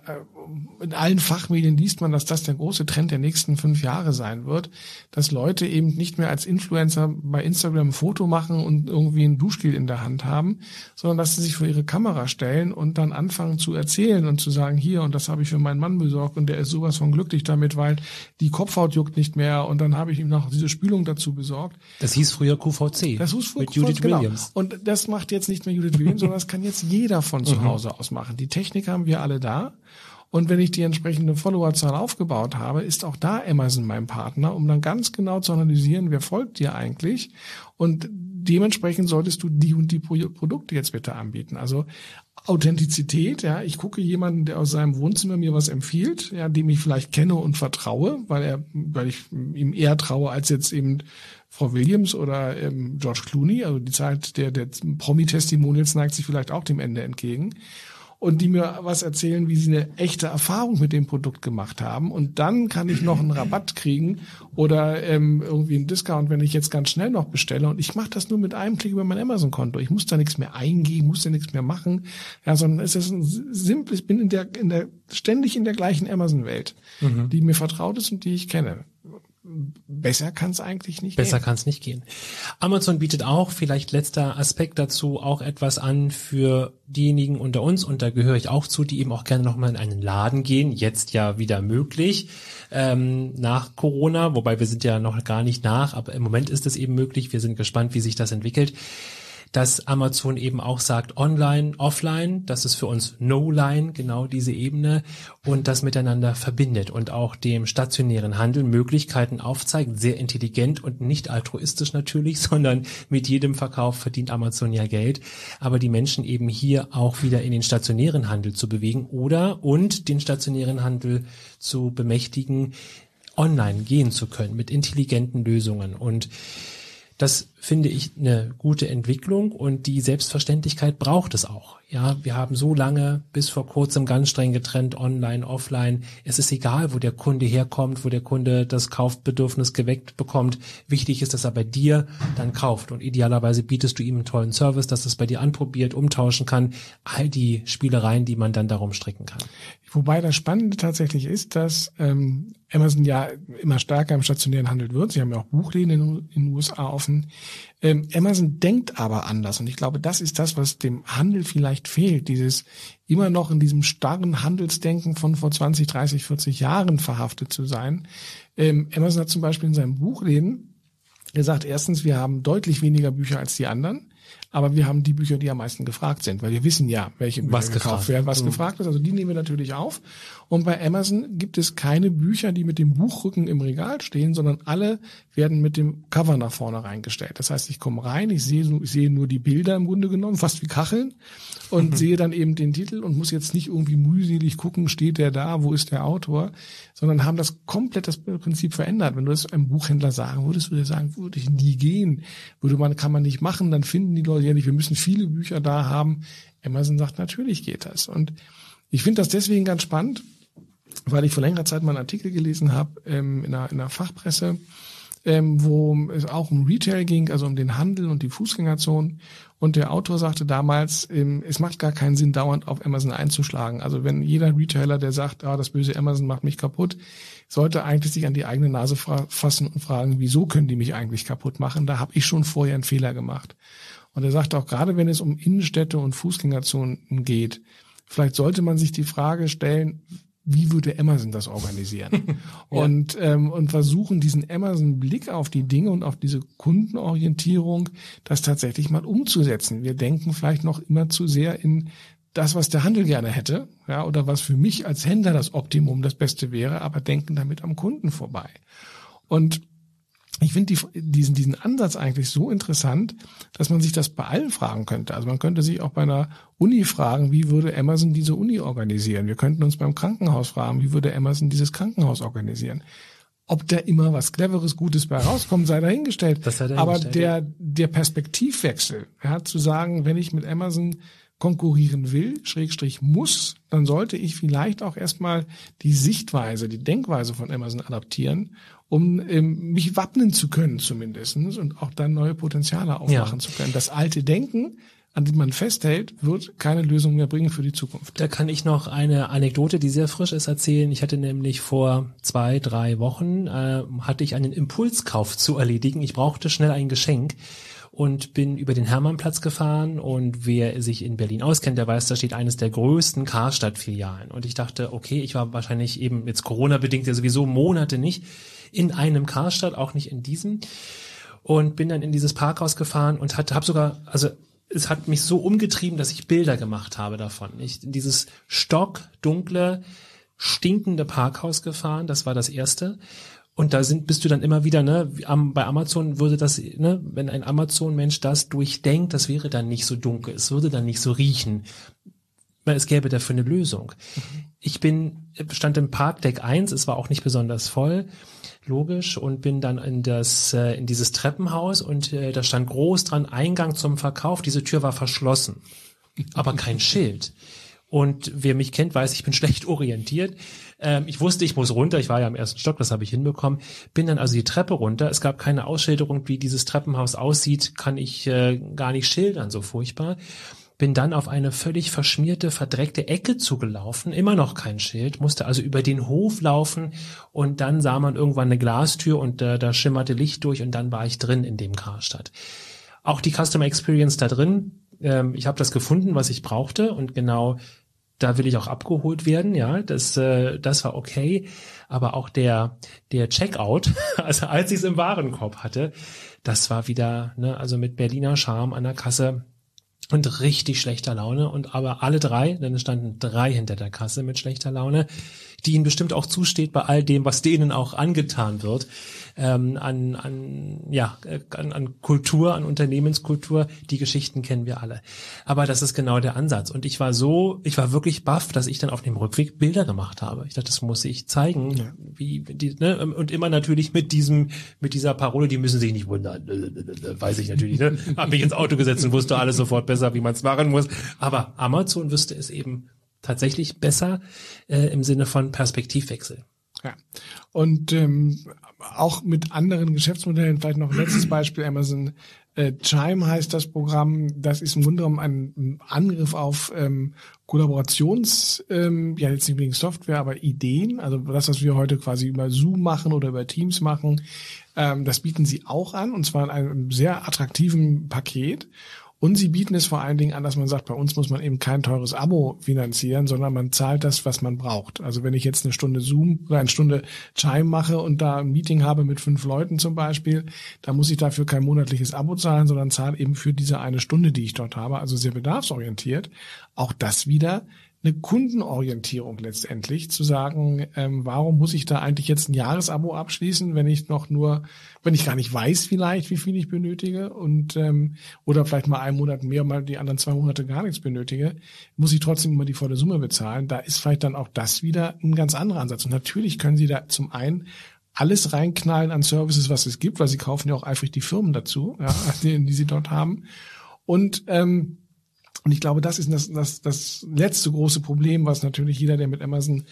allen Fachmedien liest man, dass das der große Trend der nächsten 5 Jahre sein wird, dass Leute eben nicht mehr als Influencer bei Instagram ein Foto machen und irgendwie ein Duschgel in der Hand haben, sondern dass sie sich vor ihre Kamera stellen und dann anfangen zu erzählen und zu sagen, hier, und das habe ich für meinen Mann besorgt und der ist sowas von glücklich damit, weil die Kopfhaut juckt nicht mehr und dann habe ich ihm noch diese Spülung dazu besorgt. Das hieß früher QVC. Das hieß früher mit QVC, Judith genau. Williams. Und das macht jetzt nicht mehr Judith Williams, sondern das kann jetzt jeder von zu Hause aus machen. Die Technik haben wir alle da. Und wenn ich die entsprechende Followerzahl aufgebaut habe, ist auch da Amazon mein Partner, um dann ganz genau zu analysieren, wer folgt dir eigentlich. Und dementsprechend solltest du die und die Produkte jetzt bitte anbieten. Also Authentizität, ja, ich gucke jemanden, der aus seinem Wohnzimmer mir was empfiehlt, ja, dem ich vielleicht kenne und vertraue, weil ich ihm eher traue als jetzt eben Frau Williams oder George Clooney. Also die Zeit der Promi-Testimonials neigt sich vielleicht auch dem Ende entgegen. Und die mir was erzählen, wie sie eine echte Erfahrung mit dem Produkt gemacht haben. Und dann kann ich noch einen Rabatt kriegen oder irgendwie einen Discount, wenn ich jetzt ganz schnell noch bestelle. Und ich mache das nur mit einem Klick über mein Amazon-Konto. Ich muss da nichts mehr eingeben, muss da nichts mehr machen. Ja, sondern es ist ein simples, ich bin ständig in der gleichen Amazon-Welt, die mir vertraut ist und die ich kenne. Besser kann es eigentlich nicht gehen. Besser kann es nicht gehen. Amazon bietet auch, vielleicht letzter Aspekt dazu, auch etwas an für diejenigen unter uns, und da gehöre ich auch zu, die eben auch gerne nochmal in einen Laden gehen. Jetzt ja wieder möglich, nach Corona, wobei wir sind ja noch gar nicht nach, aber im Moment ist es eben möglich. Wir sind gespannt, wie sich das entwickelt. Dass Amazon eben auch sagt, online, offline, das ist für uns No-Line, genau diese Ebene, und das miteinander verbindet und auch dem stationären Handel Möglichkeiten aufzeigt, sehr intelligent und nicht altruistisch natürlich, sondern mit jedem Verkauf verdient Amazon ja Geld, aber die Menschen eben hier auch wieder in den stationären Handel zu bewegen und den stationären Handel zu bemächtigen, online gehen zu können mit intelligenten Lösungen. Und das finde ich eine gute Entwicklung, und die Selbstverständlichkeit braucht es auch. Ja, wir haben so lange bis vor kurzem ganz streng getrennt, online, offline. Es ist egal, wo der Kunde herkommt, wo der Kunde das Kaufbedürfnis geweckt bekommt. Wichtig ist, dass er bei dir dann kauft, und idealerweise bietest du ihm einen tollen Service, dass es bei dir anprobiert, umtauschen kann. All die Spielereien, die man dann darum stricken kann. Wobei das Spannende tatsächlich ist, dass Amazon ja immer stärker im stationären Handel wird. Sie haben ja auch Buchläden in den USA offen. Amazon denkt aber anders, und ich glaube, das ist das, was dem Handel vielleicht fehlt, dieses immer noch in diesem starren Handelsdenken von vor 20, 30, 40 Jahren verhaftet zu sein. Amazon hat zum Beispiel in seinem Buchläden gesagt, erstens, wir haben deutlich weniger Bücher als die anderen, aber wir haben die Bücher, die am meisten gefragt sind, weil wir wissen ja, welche Bücher gekauft werden, was gefragt ist. Also die nehmen wir natürlich auf. Und bei Amazon gibt es keine Bücher, die mit dem Buchrücken im Regal stehen, sondern alle werden mit dem Cover nach vorne reingestellt. Das heißt, ich komme rein, ich sehe nur die Bilder im Grunde genommen, fast wie Kacheln, und sehe dann eben den Titel und muss jetzt nicht irgendwie mühselig gucken, steht der da, wo ist der Autor, sondern haben das Prinzip verändert. Wenn du das einem Buchhändler sagen würdest, würde er sagen, würde ich nie gehen, kann man nicht machen, dann finden die Leute ja nicht, wir müssen viele Bücher da haben. Amazon sagt, natürlich geht das. Und ich finde das deswegen ganz spannend, weil ich vor längerer Zeit mal einen Artikel gelesen habe in einer Fachpresse, wo es auch um Retail ging, also um den Handel und die Fußgängerzone. Und der Autor sagte damals, es macht gar keinen Sinn, dauernd auf Amazon einzuschlagen. Also wenn jeder Retailer, der sagt, das böse Amazon macht mich kaputt, sollte eigentlich sich an die eigene Nase fassen und fragen, wieso können die mich eigentlich kaputt machen? Da habe ich schon vorher einen Fehler gemacht. Und er sagt auch, gerade wenn es um Innenstädte und Fußgängerzonen geht, vielleicht sollte man sich die Frage stellen, wie würde Amazon das organisieren? Ja. Und versuchen, diesen Amazon-Blick auf die Dinge und auf diese Kundenorientierung, das tatsächlich mal umzusetzen. Wir denken vielleicht noch immer zu sehr in das, was der Handel gerne hätte, ja, oder was für mich als Händler das Optimum, das Beste wäre, aber denken damit am Kunden vorbei. Und ich finde diesen Ansatz eigentlich so interessant, dass man sich das bei allen fragen könnte. Also man könnte sich auch bei einer Uni fragen, wie würde Amazon diese Uni organisieren? Wir könnten uns beim Krankenhaus fragen, wie würde Amazon dieses Krankenhaus organisieren? Ob da immer was Cleveres, Gutes bei rauskommt, sei dahingestellt. Aber der Perspektivwechsel, zu sagen, wenn ich mit Amazon konkurrieren will, / muss, dann sollte ich vielleicht auch erstmal die Sichtweise, die Denkweise von Amazon adaptieren, um mich wappnen zu können zumindest und auch dann neue Potenziale aufmachen zu können. Das alte Denken, an dem man festhält, wird keine Lösung mehr bringen für die Zukunft. Da kann ich noch eine Anekdote, die sehr frisch ist, erzählen. Ich hatte nämlich vor 2-3 Wochen, hatte ich einen Impulskauf zu erledigen. Ich brauchte schnell ein Geschenk. Und bin über den Hermannplatz gefahren und wer sich in Berlin auskennt, der weiß, da steht eines der größten Karstadt-Filialen. Und ich dachte, okay, ich war wahrscheinlich eben jetzt Corona-bedingt ja sowieso Monate nicht in einem Karstadt, auch nicht in diesem. Und bin dann in dieses Parkhaus gefahren und habe sogar, also es hat mich so umgetrieben, dass ich Bilder gemacht habe davon. Ich in dieses stockdunkle, stinkende Parkhaus gefahren, das war das erste. Und da bist du dann immer wieder, bei Amazon würde das, wenn ein Amazon-Mensch das durchdenkt, das wäre dann nicht so dunkel, es würde dann nicht so riechen. Es gäbe dafür eine Lösung. Ich stand im Parkdeck 1, es war auch nicht besonders voll, logisch, und bin dann in dieses Treppenhaus und da stand groß dran, Eingang zum Verkauf, diese Tür war verschlossen, aber kein Schild. Und wer mich kennt, weiß, ich bin schlecht orientiert. Ich wusste, ich muss runter. Ich war ja im ersten Stock, das habe ich hinbekommen. Bin dann also die Treppe runter. Es gab keine Ausschilderung, wie dieses Treppenhaus aussieht, kann ich gar nicht schildern, so furchtbar. Bin dann auf eine völlig verschmierte, verdreckte Ecke zugelaufen, immer noch kein Schild, musste also über den Hof laufen und dann sah man irgendwann eine Glastür und da schimmerte Licht durch und dann war ich drin in dem Karstadt. Auch die Customer Experience da drin, ich habe das gefunden, was ich brauchte und genau da will ich auch abgeholt werden, ja, das war okay, aber auch der Checkout, also als ich es im Warenkorb hatte, das war wieder, also mit Berliner Charme an der Kasse und richtig schlechter Laune aber alle 3, denn es standen 3 hinter der Kasse mit schlechter Laune, die ihnen bestimmt auch zusteht bei all dem, was denen auch angetan wird, an Kultur, an Unternehmenskultur, die Geschichten kennen wir alle. Aber das ist genau der Ansatz. Und ich war wirklich baff, dass ich dann auf dem Rückweg Bilder gemacht habe. Ich dachte, das muss ich zeigen, und immer natürlich mit dieser Parole, die müssen sich nicht wundern, weiß ich natürlich, Hab mich ins Auto gesetzt und wusste alles sofort besser, wie man es machen muss. Aber Amazon wüsste es eben tatsächlich besser im Sinne von Perspektivwechsel. Ja, und auch mit anderen Geschäftsmodellen, vielleicht noch ein letztes Beispiel, Amazon Chime heißt das Programm, das ist im Grunde genommen ein Angriff auf Kollaborations, jetzt nicht unbedingt Software, aber Ideen, also das, was wir heute quasi über Zoom machen oder über Teams machen, das bieten sie auch an, und zwar in einem sehr attraktiven Paket. Und sie bieten es vor allen Dingen an, dass man sagt, bei uns muss man eben kein teures Abo finanzieren, sondern man zahlt das, was man braucht. Also wenn ich jetzt eine Stunde Zoom oder eine Stunde Chime mache und da ein Meeting habe mit 5 Leuten zum Beispiel, dann muss ich dafür kein monatliches Abo zahlen, sondern zahle eben für diese eine Stunde, die ich dort habe. Also sehr bedarfsorientiert. Auch das wieder eine Kundenorientierung letztendlich, zu sagen, warum muss ich da eigentlich jetzt ein Jahresabo abschließen, wenn ich gar nicht weiß vielleicht, wie viel ich benötige und oder vielleicht mal einen Monat mehr, mal die anderen 2 Monate gar nichts benötige, muss ich trotzdem immer die volle Summe bezahlen. Da ist vielleicht dann auch das wieder ein ganz anderer Ansatz. Und natürlich können Sie da zum einen alles reinknallen an Services, was es gibt, weil Sie kaufen ja auch eifrig die Firmen dazu, die Sie dort haben. Und ich glaube, das ist das letzte große Problem, was natürlich jeder, der mit Amazon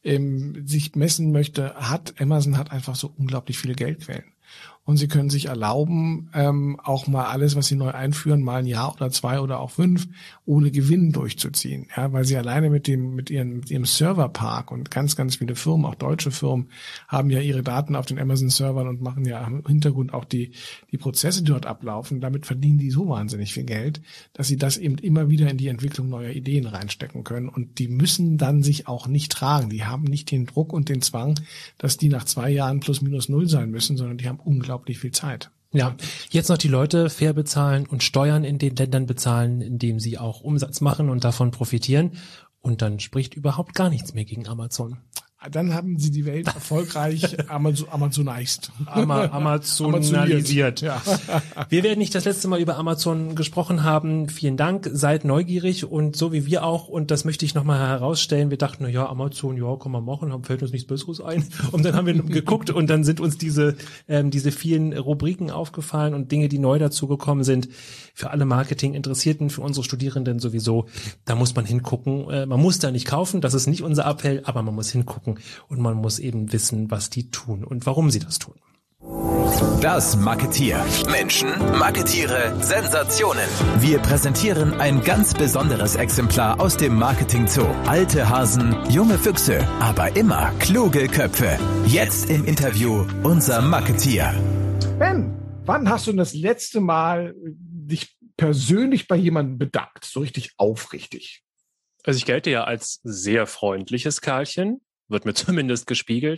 sich messen möchte, hat. Amazon hat einfach so unglaublich viele Geldquellen. Und sie können sich erlauben, auch mal alles, was sie neu einführen, mal ein Jahr oder 2 oder auch 5, ohne Gewinn durchzuziehen. Ja, weil sie alleine mit ihrem Serverpark, und ganz, ganz viele Firmen, auch deutsche Firmen, haben ja ihre Daten auf den Amazon-Servern und machen ja im Hintergrund auch die Prozesse, die dort ablaufen. Damit verdienen die so wahnsinnig viel Geld, dass sie das eben immer wieder in die Entwicklung neuer Ideen reinstecken können. Und die müssen dann sich auch nicht tragen. Die haben nicht den Druck und den Zwang, dass die nach 2 Jahren plus minus 0 sein müssen, sondern die haben unglaublich viel Zeit. Ja, jetzt noch die Leute fair bezahlen und Steuern in den Ländern bezahlen, in denen sie auch Umsatz machen und davon profitieren. Und dann spricht überhaupt gar nichts mehr gegen Amazon. Dann haben sie die Welt erfolgreich amazonisiert. Amazonalisiert. Ja. Wir werden nicht das letzte Mal über Amazon gesprochen haben. Vielen Dank, seid neugierig und so wie wir auch. Und das möchte ich nochmal herausstellen. Wir dachten, Amazon, kann man machen, fällt uns nichts Besseres ein. Und dann haben wir geguckt und dann sind uns diese vielen Rubriken aufgefallen und Dinge, die neu dazugekommen sind. Für alle Marketing-Interessierten, für unsere Studierenden sowieso. Da muss man hingucken. Man muss da nicht kaufen, das ist nicht unser Appell, aber man muss hingucken und man muss eben wissen, was die tun und warum sie das tun. Das Marketier. Menschen, Marketiere, Sensationen. Wir präsentieren ein ganz besonderes Exemplar aus dem Marketing Zoo. Alte Hasen, junge Füchse, aber immer kluge Köpfe. Jetzt im Interview unser Marketier. Ben, wann hast du das letzte Mal dich persönlich bei jemandem bedankt? So richtig aufrichtig. Also ich gelte ja als sehr freundliches Kerlchen, wird mir zumindest gespiegelt.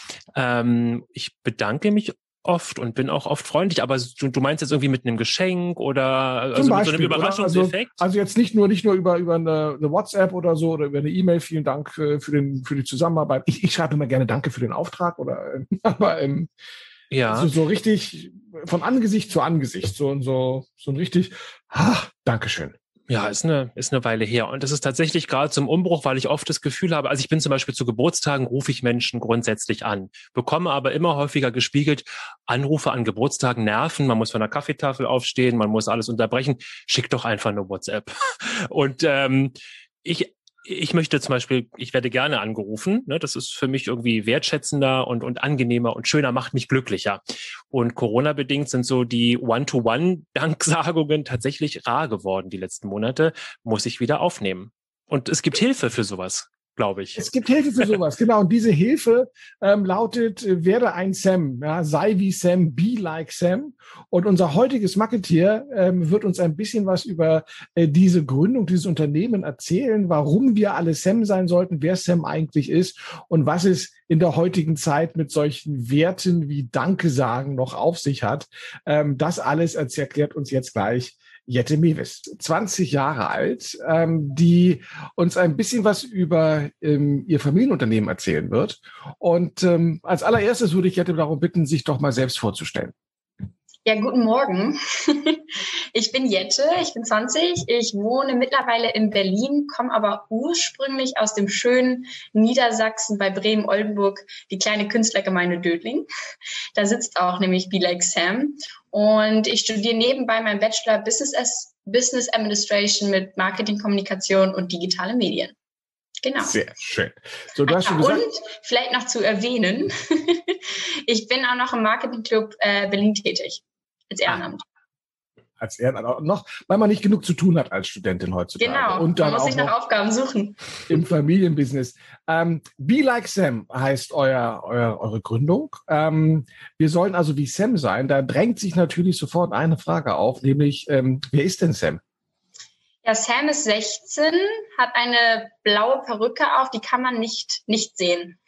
Ich bedanke mich oft und bin auch oft freundlich, aber du meinst jetzt irgendwie mit einem Geschenk oder also mit so einem Überraschungseffekt? Also jetzt nicht nur über eine WhatsApp oder so oder über eine E-Mail. Vielen Dank für die Zusammenarbeit. Ich schreibe immer gerne Danke für den Auftrag aber ja. Also so richtig von Angesicht zu Angesicht, so ein richtig Dankeschön. Ja, ist eine Weile her. Und das ist tatsächlich gerade zum Umbruch, weil ich oft das Gefühl habe, also ich bin zum Beispiel zu Geburtstagen, rufe ich Menschen grundsätzlich an, bekomme aber immer häufiger gespiegelt, Anrufe an Geburtstagen nerven, man muss von der Kaffeetafel aufstehen, man muss alles unterbrechen, schick doch einfach eine WhatsApp. Und ich möchte zum Beispiel, ich werde gerne angerufen, ne, das ist für mich irgendwie wertschätzender und angenehmer und schöner, macht mich glücklicher. Und Corona-bedingt sind so die One-to-One-Danksagungen tatsächlich rar geworden die letzten Monate, muss ich wieder aufnehmen. Und es gibt Hilfe für sowas, glaube ich. Es gibt Hilfe für sowas, genau. Und diese Hilfe lautet, werde ein Sam, ja, sei wie Sam, be like Sam. Und unser heutiges Marketier wird uns ein bisschen was über diese Gründung, dieses Unternehmen erzählen, warum wir alle Sam sein sollten, wer Sam eigentlich ist und was es in der heutigen Zeit mit solchen Werten wie Danke sagen noch auf sich hat. Das alles erklärt uns jetzt gleich Jette Mewis, 20 Jahre alt, die uns ein bisschen was über ihr Familienunternehmen erzählen wird. Und als allererstes würde ich Jette darum bitten, sich doch mal selbst vorzustellen. Ja, guten Morgen. Ich bin Jette, ich bin 20, ich wohne mittlerweile in Berlin, komme aber ursprünglich aus dem schönen Niedersachsen bei Bremen-Oldenburg, die kleine Künstlergemeinde Dödling. Da sitzt auch nämlich Be Like Sam. Und ich studiere nebenbei meinen Bachelor Business Administration mit Marketing, Kommunikation und digitale Medien. Genau. Sehr schön. So, du hast schon gesagt, und vielleicht noch zu erwähnen, ich bin auch noch im Marketingclub Berlin tätig, als Ehrenamt. Als Ehrenamt noch, weil man nicht genug zu tun hat als Studentin heutzutage. Genau, und dann man muss auch sich nach Aufgaben suchen. Im Familienbusiness. Be Like Sam heißt eure Gründung. Wir sollen also wie Sam sein. Da drängt sich natürlich sofort eine Frage auf, nämlich, wer ist denn Sam? Ja, Sam ist 16, hat eine blaue Perücke auf, die kann man nicht sehen.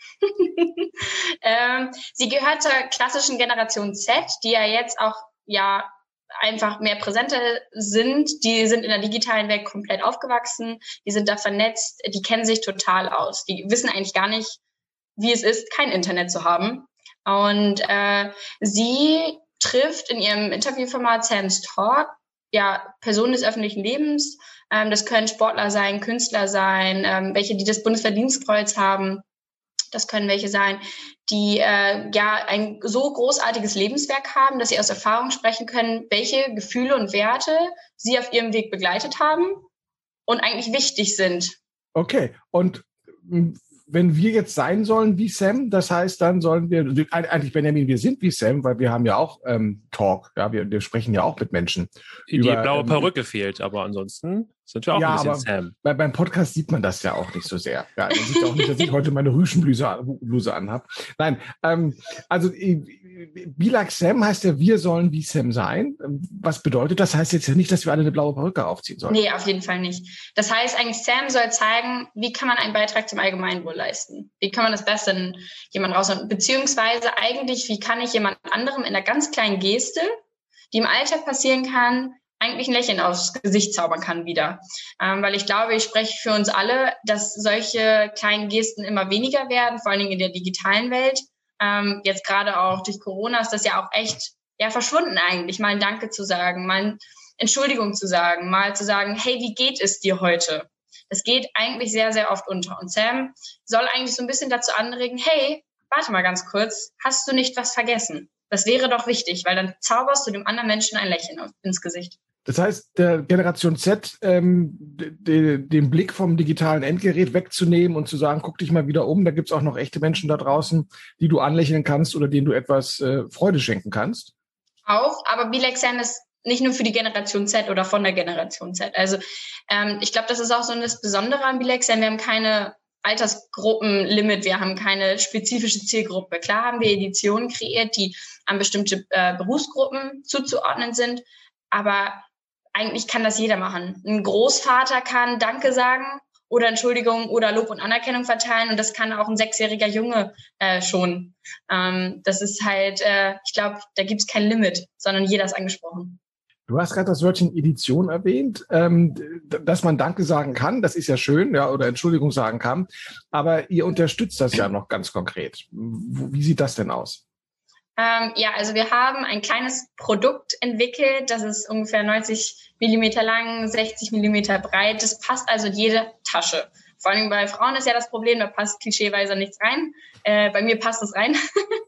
Sie gehört zur klassischen Generation Z, die ja jetzt auch einfach mehr präsenter sind. Die sind in der digitalen Welt komplett aufgewachsen, die sind da vernetzt, die kennen sich total aus. Die wissen eigentlich gar nicht, wie es ist, kein Internet zu haben. Und sie trifft in ihrem Interviewformat Sam's Talk Personen des öffentlichen Lebens. Das können Sportler sein, Künstler sein, welche, die das Bundesverdienstkreuz haben. Das können welche sein, die ein so großartiges Lebenswerk haben, dass sie aus Erfahrung sprechen können, welche Gefühle und Werte sie auf ihrem Weg begleitet haben und eigentlich wichtig sind. Okay, und wenn wir jetzt sein sollen wie Sam, das heißt, dann sollen wir, eigentlich Benjamin, wir sind wie Sam, weil wir haben ja auch Talk, ja, wir sprechen ja auch mit Menschen. Die blaue Perücke fehlt, aber ansonsten sind wir auch ein bisschen Sam. Beim Podcast sieht man das ja auch nicht so sehr. Ja, man sieht auch nicht, dass ich heute meine Rüschenbluse anhabe. Nein, also Be Like Sam heißt ja, wir sollen wie Sam sein. Was bedeutet das? Heißt jetzt ja nicht, dass wir alle eine blaue Perücke aufziehen sollen. Nee, auf jeden Fall nicht. Das heißt eigentlich, Sam soll zeigen, wie kann man einen Beitrag zum Allgemeinwohl leisten? Wie kann man das Beste in jemanden rausholen? Beziehungsweise eigentlich, wie kann ich jemand anderem in einer ganz kleinen Geste, die im Alltag passieren kann, eigentlich ein Lächeln aufs Gesicht zaubern kann wieder. Weil ich glaube, ich spreche für uns alle, dass solche kleinen Gesten immer weniger werden, vor allen Dingen in der digitalen Welt. Jetzt gerade auch durch Corona ist das ja auch echt verschwunden eigentlich, mal ein Danke zu sagen, mal eine Entschuldigung zu sagen, mal zu sagen, hey, wie geht es dir heute? Das geht eigentlich sehr, sehr oft unter. Und Sam soll eigentlich so ein bisschen dazu anregen, hey, warte mal ganz kurz, hast du nicht was vergessen? Das wäre doch wichtig, weil dann zauberst du dem anderen Menschen ein Lächeln ins Gesicht. Das heißt, der Generation Z den Blick vom digitalen Endgerät wegzunehmen und zu sagen, guck dich mal wieder um, da gibt's auch noch echte Menschen da draußen, die du anlächeln kannst oder denen du etwas Freude schenken kannst. Auch, aber Be Like Sam ist nicht nur für die Generation Z oder von der Generation Z. Also ich glaube, das ist auch so das Besondere an Be Like Sam. Wir haben keine Altersgruppenlimit, wir haben keine spezifische Zielgruppe. Klar haben wir Editionen kreiert, die an bestimmte Berufsgruppen zuzuordnen sind, aber eigentlich kann das jeder machen. Ein Großvater kann Danke sagen oder Entschuldigung oder Lob und Anerkennung verteilen und das kann auch ein 6-jähriger Junge schon. Das ist halt, ich glaube, da gibt es kein Limit, sondern jeder ist angesprochen. Du hast gerade das Wörtchen Edition erwähnt, dass man Danke sagen kann, das ist ja schön, ja, oder Entschuldigung sagen kann, aber ihr unterstützt das ja noch ganz konkret. Wie sieht das denn aus? Also wir haben ein kleines Produkt entwickelt, das ist ungefähr 90 Millimeter lang, 60 Millimeter breit, das passt also in jede Tasche. Vor allem bei Frauen ist ja das Problem, da passt klischeeweise nichts rein. Bei mir passt es rein.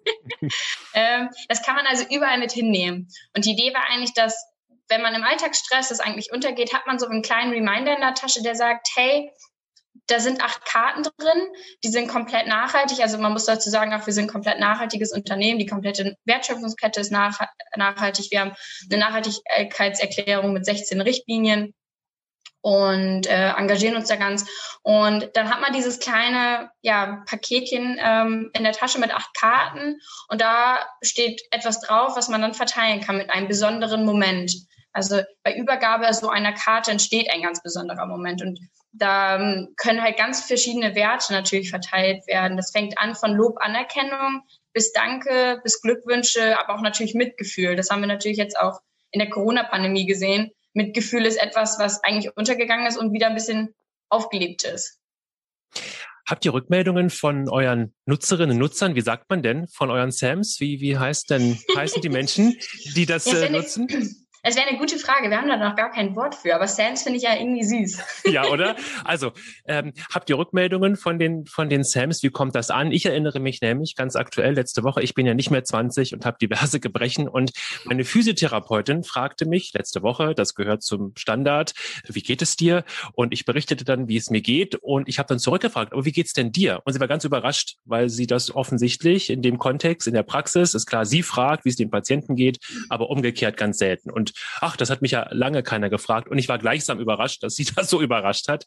Das kann man also überall mit hinnehmen. Und die Idee war eigentlich, dass wenn man im Alltagsstress das eigentlich untergeht, hat man so einen kleinen Reminder in der Tasche, der sagt, hey, da sind 8 Karten drin, die sind komplett nachhaltig. Also man muss dazu sagen, auch wir sind ein komplett nachhaltiges Unternehmen. Die komplette Wertschöpfungskette ist nachhaltig. Wir haben eine Nachhaltigkeitserklärung mit 16 Richtlinien und engagieren uns da ganz. Und dann hat man dieses kleine Paketchen in der Tasche mit 8 Karten und da steht etwas drauf, was man dann verteilen kann mit einem besonderen Moment. Also bei Übergabe so einer Karte entsteht ein ganz besonderer Moment und da können halt ganz verschiedene Werte natürlich verteilt werden. Das fängt an von Lob, Anerkennung bis Danke, bis Glückwünsche, aber auch natürlich Mitgefühl. Das haben wir natürlich jetzt auch in der Corona-Pandemie gesehen. Mitgefühl ist etwas, was eigentlich untergegangen ist und wieder ein bisschen aufgelebt ist. Habt ihr Rückmeldungen von euren Nutzerinnen und Nutzern? Wie sagt man denn von euren Sams? Wie heißen die Menschen, die das nutzen? Es wäre eine gute Frage. Wir haben da noch gar kein Wort für, aber Sams finde ich ja irgendwie süß. Ja, oder? Also, habt ihr Rückmeldungen von den Sams? Wie kommt das an? Ich erinnere mich nämlich ganz aktuell letzte Woche, ich bin ja nicht mehr 20 und habe diverse Gebrechen und meine Physiotherapeutin fragte mich letzte Woche, das gehört zum Standard, wie geht es dir? Und ich berichtete dann, wie es mir geht und ich habe dann zurückgefragt, aber wie geht's denn dir? Und sie war ganz überrascht, weil sie das offensichtlich in dem Kontext, in der Praxis, ist klar, sie fragt, wie es dem Patienten geht, aber umgekehrt ganz selten. Und das hat mich ja lange keiner gefragt und ich war gleichsam überrascht, dass sie das so überrascht hat.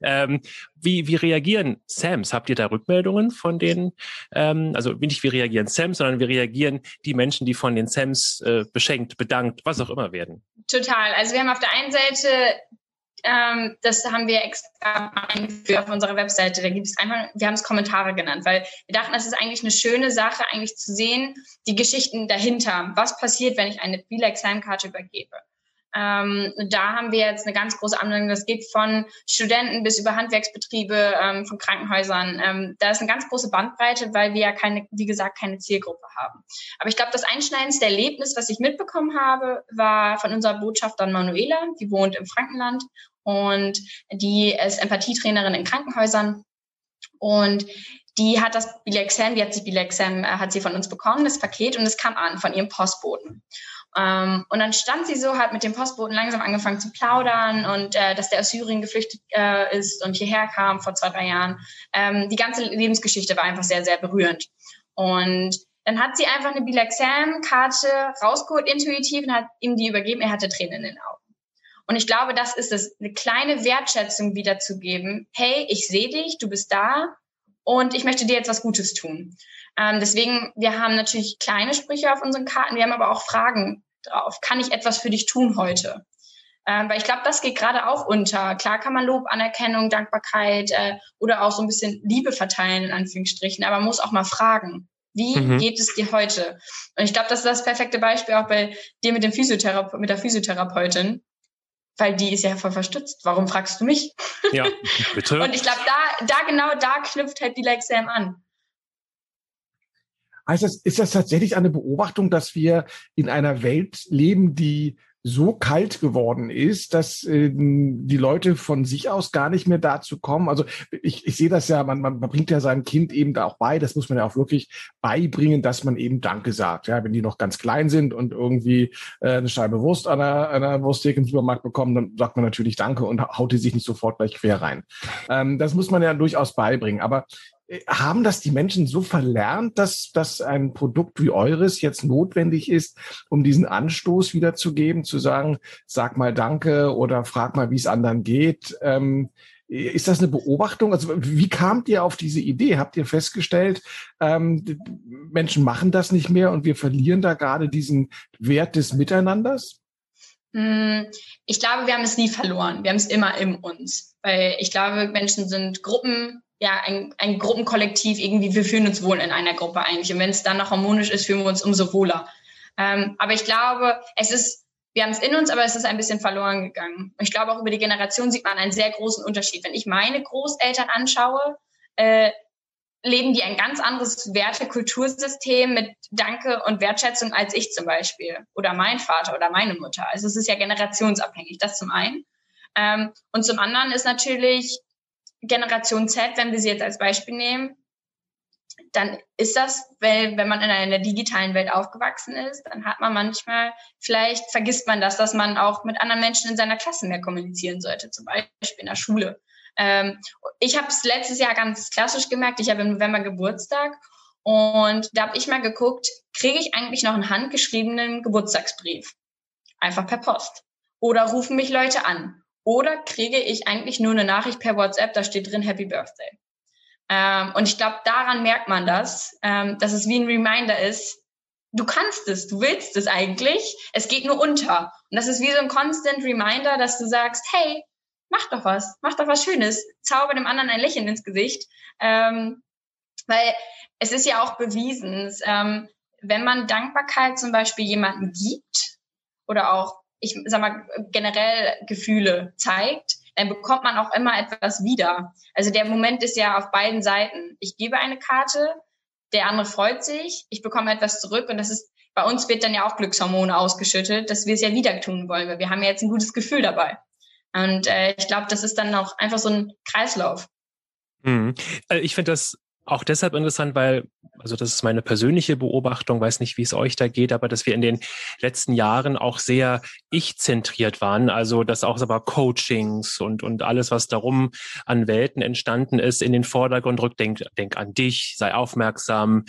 Wie reagieren Sams? Habt ihr da Rückmeldungen von denen? Also nicht wie reagieren Sams, sondern wie reagieren die Menschen, die von den Sams beschenkt, bedankt, was auch immer werden? Total. Also wir haben auf der einen Seite das haben wir extra eingeführt auf unserer Webseite. Da gibt es einfach, wir haben es Kommentare genannt, weil wir dachten, das ist eigentlich eine schöne Sache, eigentlich zu sehen, die Geschichten dahinter. Was passiert, wenn ich eine Be Like Sam-Karte übergebe? Da haben wir jetzt eine ganz große Anwendung. Das geht von Studenten bis über Handwerksbetriebe, von Krankenhäusern. Da ist eine ganz große Bandbreite, weil wir ja wie gesagt, keine Zielgruppe haben. Aber ich glaube, das einschneidendste Erlebnis, was ich mitbekommen habe, war von unserer Botschafterin Manuela, die wohnt im Frankenland und die ist Empathietrainerin in Krankenhäusern und die hat das Be Like Sam, hat sie von uns bekommen, das Paket, und es kam an von ihrem Postboten. Und dann stand sie so, hat mit dem Postboten langsam angefangen zu plaudern und dass der aus Syrien geflüchtet ist und hierher kam vor 2-3 Jahren. Die ganze Lebensgeschichte war einfach sehr, sehr berührend. Und dann hat sie einfach eine Be Like Sam-Karte rausgeholt, intuitiv, und hat ihm die übergeben. Er hatte Tränen in den Augen. Und ich glaube, das ist es, eine kleine Wertschätzung wiederzugeben. Hey, ich sehe dich, du bist da und ich möchte dir jetzt was Gutes tun. Deswegen, wir haben natürlich kleine Sprüche auf unseren Karten, wir haben aber auch Fragen drauf. Kann ich etwas für dich tun heute? Weil ich glaube, das geht gerade auch unter. Klar kann man Lob, Anerkennung, Dankbarkeit oder auch so ein bisschen Liebe verteilen, in Anführungsstrichen, aber man muss auch mal fragen. Wie geht es dir heute? Und ich glaube, das ist das perfekte Beispiel auch bei dir mit der Physiotherapeutin. weil die ist ja voll verstutzt. Warum fragst du mich? Ja, bitte. Und ich glaube, da knüpft halt Be Like Sam an. Ist das tatsächlich eine Beobachtung, dass wir in einer Welt leben, die so kalt geworden ist, dass die Leute von sich aus gar nicht mehr dazu kommen? Also ich sehe das ja, man bringt ja seinem Kind eben da auch bei, das muss man ja auch wirklich beibringen, dass man eben Danke sagt. Ja, wenn die noch ganz klein sind und irgendwie eine Scheibe Wurst an einer Wursttheke im Supermarkt bekommen, dann sagt man natürlich Danke und haut die sich nicht sofort gleich quer rein. Das muss man ja durchaus beibringen. Aber haben das die Menschen so verlernt, dass ein Produkt wie eures jetzt notwendig ist, um diesen Anstoß wiederzugeben, zu sagen, sag mal Danke oder frag mal, wie es anderen geht? Ist das eine Beobachtung? Also wie kamt ihr auf diese Idee? Habt ihr festgestellt, Menschen machen das nicht mehr und wir verlieren da gerade diesen Wert des Miteinanders? Ich glaube, wir haben es nie verloren. Wir haben es immer in uns. Weil ich glaube, Menschen sind Gruppen, ja, ein Gruppenkollektiv, irgendwie, wir fühlen uns wohl in einer Gruppe eigentlich. Und wenn es dann noch harmonisch ist, fühlen wir uns umso wohler. Aber ich glaube, wir haben es in uns, aber es ist ein bisschen verloren gegangen. Und ich glaube, auch über die Generation sieht man einen sehr großen Unterschied. Wenn ich meine Großeltern anschaue, leben die ein ganz anderes Werte-Kultursystem mit Danke und Wertschätzung als ich zum Beispiel. Oder mein Vater oder meine Mutter. Also es ist ja generationsabhängig, das zum einen. Und zum anderen ist natürlich Generation Z, wenn wir sie jetzt als Beispiel nehmen, dann ist das, wenn man in einer digitalen Welt aufgewachsen ist, dann hat man manchmal, vielleicht vergisst man das, dass man auch mit anderen Menschen in seiner Klasse mehr kommunizieren sollte, zum Beispiel in der Schule. Ich habe es letztes Jahr ganz klassisch gemerkt, ich habe im November Geburtstag und da habe ich mal geguckt, kriege ich eigentlich noch einen handgeschriebenen Geburtstagsbrief? Einfach per Post. Oder rufen mich Leute an? Oder kriege ich eigentlich nur eine Nachricht per WhatsApp, da steht drin Happy Birthday. Und ich glaube, daran merkt man das, dass es wie ein Reminder ist, du kannst es, du willst es eigentlich, es geht nur unter. Und das ist wie so ein constant Reminder, dass du sagst, hey, mach doch was Schönes, zauber dem anderen ein Lächeln ins Gesicht. Weil es ist ja auch bewiesen, wenn man Dankbarkeit zum Beispiel jemandem gibt oder auch, ich sag mal, generell Gefühle zeigt, dann bekommt man auch immer etwas wieder. Also der Moment ist ja auf beiden Seiten. Ich gebe eine Karte, der andere freut sich, ich bekomme etwas zurück und das ist, bei uns wird dann ja auch Glückshormone ausgeschüttet, dass wir es ja wieder tun wollen, weil wir haben ja jetzt ein gutes Gefühl dabei. Und ich glaube, das ist dann auch einfach so ein Kreislauf. Ich finde das auch deshalb interessant, weil, also das ist meine persönliche Beobachtung, weiß nicht, wie es euch da geht, aber dass wir in den letzten Jahren auch sehr ich-zentriert waren, also dass auch aber Coachings und alles, was darum an Welten entstanden ist, in den Vordergrund rückt. Denk an dich, sei aufmerksam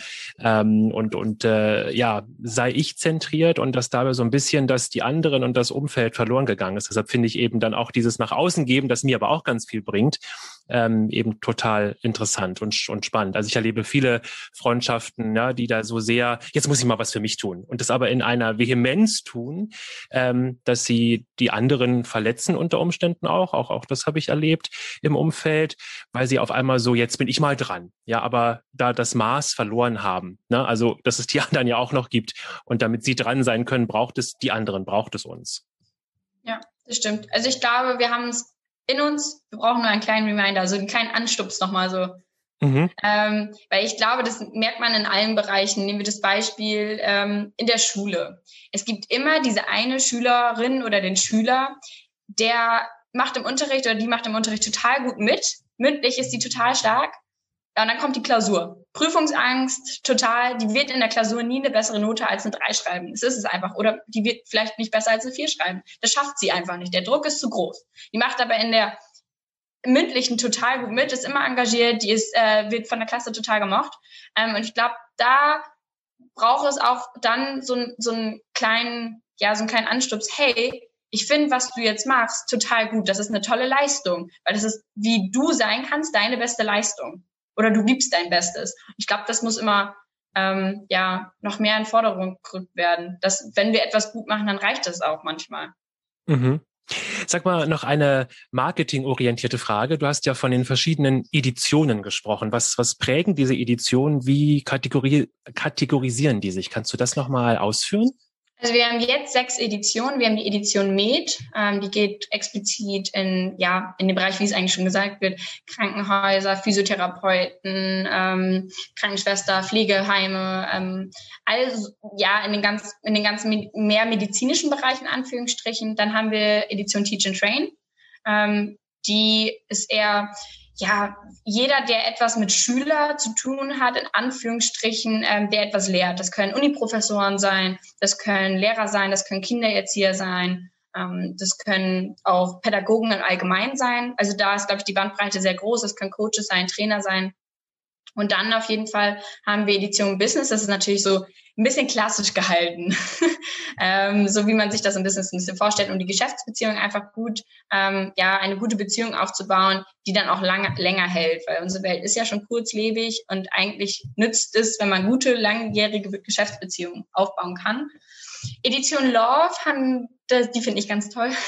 sei ich-zentriert und dass dabei so ein bisschen, dass die anderen und das Umfeld verloren gegangen ist. Deshalb finde ich eben dann auch dieses nach außen geben, das mir aber auch ganz viel bringt, eben total interessant und spannend. Also ich erlebe viele Freundschaften, ja, die da so sehr, jetzt muss ich mal was für mich tun und das aber in einer Vehemenz tun, dass sie die anderen verletzen unter Umständen auch das habe ich erlebt im Umfeld, weil sie auf einmal so, jetzt bin ich mal dran, ja, aber da das Maß verloren haben, ne? Also dass es die anderen ja auch noch gibt und damit sie dran sein können, braucht es uns. Ja, das stimmt. Also ich glaube, wir haben es in uns, wir brauchen nur einen kleinen Reminder, also einen kleinen Anstups nochmal so. Weil ich glaube, das merkt man in allen Bereichen. Nehmen wir das Beispiel in der Schule. Es gibt immer diese eine Schülerin oder den Schüler, der macht im Unterricht oder die macht im Unterricht total gut mit. Mündlich ist die total stark. Ja, und dann kommt die Klausur. Prüfungsangst, total. Die wird in der Klausur nie eine bessere Note als eine 3 schreiben. Das ist es einfach. Oder die wird vielleicht nicht besser als eine 4 schreiben. Das schafft sie einfach nicht. Der Druck ist zu groß. Die macht aber in der mündlichen total gut mit, ist immer engagiert, die wird von der Klasse total gemocht. Und ich glaube, da braucht es auch dann so einen kleinen Anstups. Hey, ich finde, was du jetzt machst, total gut. Das ist eine tolle Leistung. Weil das ist, wie du sein kannst, deine beste Leistung. Oder du gibst dein Bestes. Ich glaube, das muss immer noch mehr in Forderung gerückt werden. Dass, wenn wir etwas gut machen, dann reicht das auch manchmal. Sag mal noch eine marketingorientierte Frage. Du hast ja von den verschiedenen Editionen gesprochen. Was prägen diese Editionen? Wie kategorisieren die sich? Kannst du das nochmal ausführen? Also wir haben jetzt 6 Editionen. Wir haben die Edition Med, die geht explizit in den Bereich, wie es eigentlich schon gesagt wird, Krankenhäuser, Physiotherapeuten, Krankenschwester, Pflegeheime, also in den ganzen mehr medizinischen Bereichen, in Anführungsstrichen. Dann haben wir Edition Teach and Train. Die ist eher jeder, der etwas mit Schüler zu tun hat, in Anführungsstrichen, der etwas lehrt. Das können Uniprofessoren sein, das können Lehrer sein, das können Kindererzieher sein, das können auch Pädagogen im Allgemeinen sein. Also da ist, glaube ich, die Bandbreite sehr groß. Das können Coaches sein, Trainer sein. Und dann auf jeden Fall haben wir Edition Business. Das ist natürlich so ein bisschen klassisch gehalten, so wie man sich das im Business ein bisschen vorstellt, um die Geschäftsbeziehung einfach gut, eine gute Beziehung aufzubauen, die dann auch länger hält, weil unsere Welt ist ja schon kurzlebig und eigentlich nützt es, wenn man gute, langjährige Geschäftsbeziehungen aufbauen kann. Edition Love die finde ich ganz toll,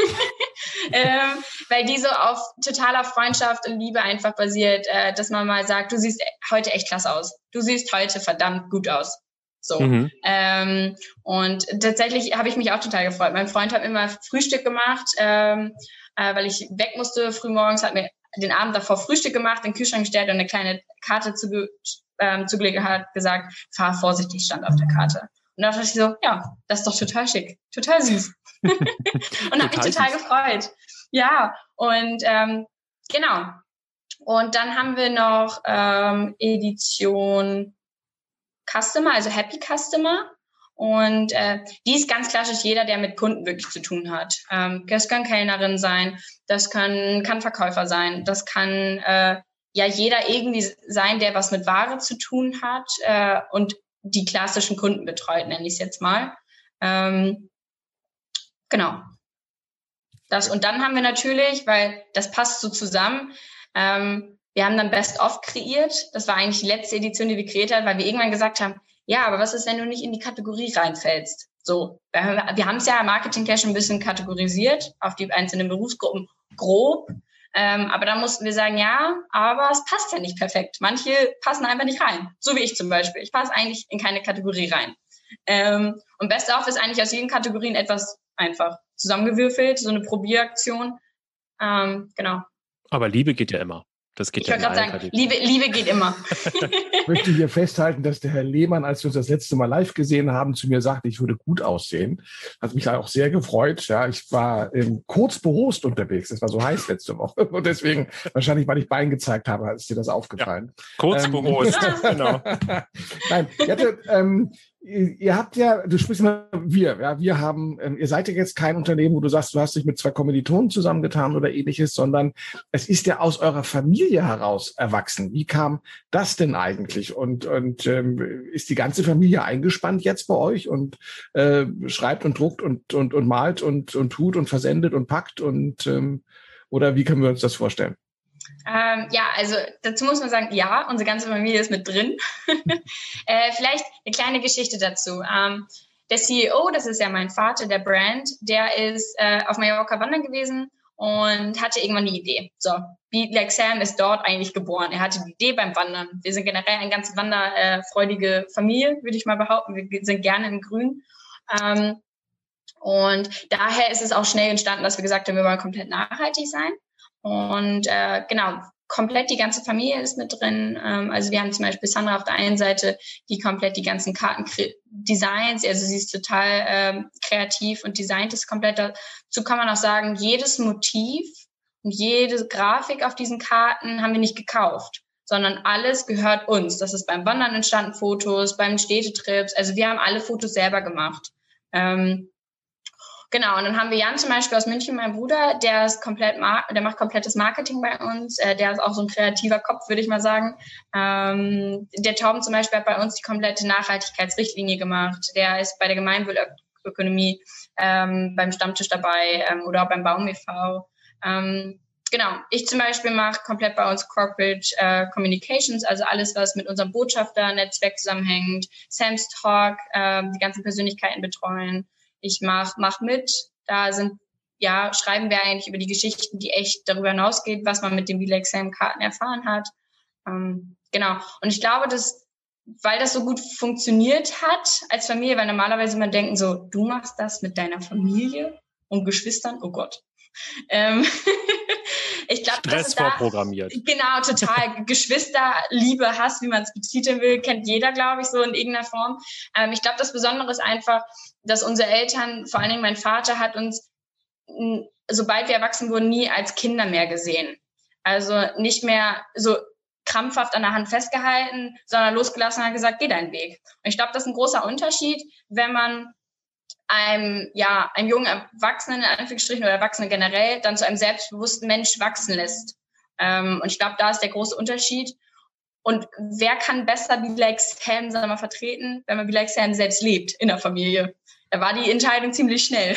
weil die so auf totaler Freundschaft und Liebe einfach basiert, dass man mal sagt, du siehst heute echt klasse aus. Du siehst heute verdammt gut aus. So. Und tatsächlich habe ich mich auch total gefreut. Mein Freund hat immer Frühstück gemacht, weil ich weg musste frühmorgens, hat mir den Abend davor Frühstück gemacht, in den Kühlschrank gestellt und eine kleine Karte zugelegt, hat gesagt, fahr vorsichtig, stand auf der Karte. Und da dachte ich so, ja, das ist doch total schick, total süß. Und habe mich total gefreut. Ja, und genau. Und dann haben wir noch Edition Customer, also Happy Customer. Und die ist ganz klassisch jeder, der mit Kunden wirklich zu tun hat. Das kann Kellnerin sein, das kann Verkäufer sein, das kann jeder irgendwie sein, der was mit Ware zu tun hat und die klassischen Kunden betreut, nenne ich es jetzt mal. Genau. Und dann haben wir natürlich, weil das passt so zusammen, wir haben dann Best of kreiert. Das war eigentlich die letzte Edition, die wir kreiert haben, weil wir irgendwann gesagt haben, ja, aber was ist, wenn du nicht in die Kategorie reinfällst? So, wir haben es ja im Marketing Cash ein bisschen kategorisiert auf die einzelnen Berufsgruppen grob. Aber dann mussten wir sagen, ja, aber es passt ja nicht perfekt. Manche passen einfach nicht rein. So wie ich zum Beispiel. Ich passe eigentlich in keine Kategorie rein. Und Best of ist eigentlich aus jeden Kategorien etwas einfach zusammengewürfelt, so eine Probieraktion. Genau. Aber Liebe geht ja immer. Das geht ja immer. Ich wollte gerade sagen, Liebe geht immer. Ich möchte hier festhalten, dass der Herr Lehmann, als wir uns das letzte Mal live gesehen haben, zu mir sagte, ich würde gut aussehen. Hat mich auch sehr gefreut. Ja, ich war kurz behost unterwegs. Es war so heiß letzte Woche. Und deswegen, wahrscheinlich, weil ich Bein gezeigt habe, ist dir das aufgefallen. Ja, kurz behost, genau. Nein, ihr habt ja, du sprichst mal wir haben, ihr seid ja jetzt kein Unternehmen, wo du sagst, du hast dich mit 2 Kommilitonen zusammengetan oder ähnliches, sondern es ist ja aus eurer Familie heraus erwachsen. Wie kam das denn eigentlich? Und ist die ganze Familie eingespannt jetzt bei euch und schreibt und druckt und malt und tut und versendet und packt oder wie können wir uns das vorstellen? Also dazu muss man sagen, ja, unsere ganze Familie ist mit drin. Vielleicht eine kleine Geschichte dazu. Der CEO, das ist ja mein Vater, der Brand, der ist auf Mallorca wandern gewesen und hatte irgendwann die Idee. So, Be Like Sam ist dort eigentlich geboren. Er hatte die Idee beim Wandern. Wir sind generell eine ganz wanderfreudige Familie, würde ich mal behaupten. Wir sind gerne im Grün. Und daher ist es auch schnell entstanden, dass wir gesagt haben, wir wollen komplett nachhaltig sein. Und genau, komplett die ganze Familie ist mit drin. Also wir haben zum Beispiel Sandra auf der einen Seite, die komplett die ganzen Karten designt. Also sie ist total kreativ und designt es komplett. Dazu kann man auch sagen, jedes Motiv und jede Grafik auf diesen Karten haben wir nicht gekauft, sondern alles gehört uns. Das ist beim Wandern entstanden, Fotos, beim Städtetrips. Also wir haben alle Fotos selber gemacht. Genau, und dann haben wir Jan zum Beispiel aus München, mein Bruder, der macht komplettes Marketing bei uns. Der ist auch so ein kreativer Kopf, würde ich mal sagen. Der Torben zum Beispiel hat bei uns die komplette Nachhaltigkeitsrichtlinie gemacht. Der ist bei der Gemeinwohlökonomie beim Stammtisch dabei oder auch beim Baum e.V. Genau, ich zum Beispiel mache komplett bei uns Corporate Communications, also alles, was mit unserem Botschafter-Netzwerk zusammenhängt. Sam's Talk, die ganzen Persönlichkeiten betreuen. Ich mach mit, schreiben wir eigentlich über die Geschichten, die echt darüber hinausgehen, was man mit den Be Like Sam Karten erfahren hat. Genau. Und ich glaube, dass weil das so gut funktioniert hat als Familie, weil normalerweise man denken so, du machst das mit deiner Familie und Geschwistern, oh Gott. Ich glaube, Stress vorprogrammiert. Genau, total. Geschwisterliebe, Hass, wie man es betiteln will, kennt jeder, glaube ich, so in irgendeiner Form. Ich glaube, das Besondere ist einfach, dass unsere Eltern, vor allen Dingen mein Vater, hat uns, sobald wir erwachsen wurden, nie als Kinder mehr gesehen. Also nicht mehr so krampfhaft an der Hand festgehalten, sondern losgelassen und hat gesagt, geh deinen Weg. Und ich glaube, das ist ein großer Unterschied, wenn man einem jungen Erwachsenen, in Anführungsstrichen, oder Erwachsenen generell, dann zu einem selbstbewussten Mensch wachsen lässt. Und ich glaube, da ist der große Unterschied. Und wer kann besser Bilal Sam, sagen wir mal, vertreten, wenn man Bilal Sam selbst lebt in der Familie? Da war die Entscheidung ziemlich schnell.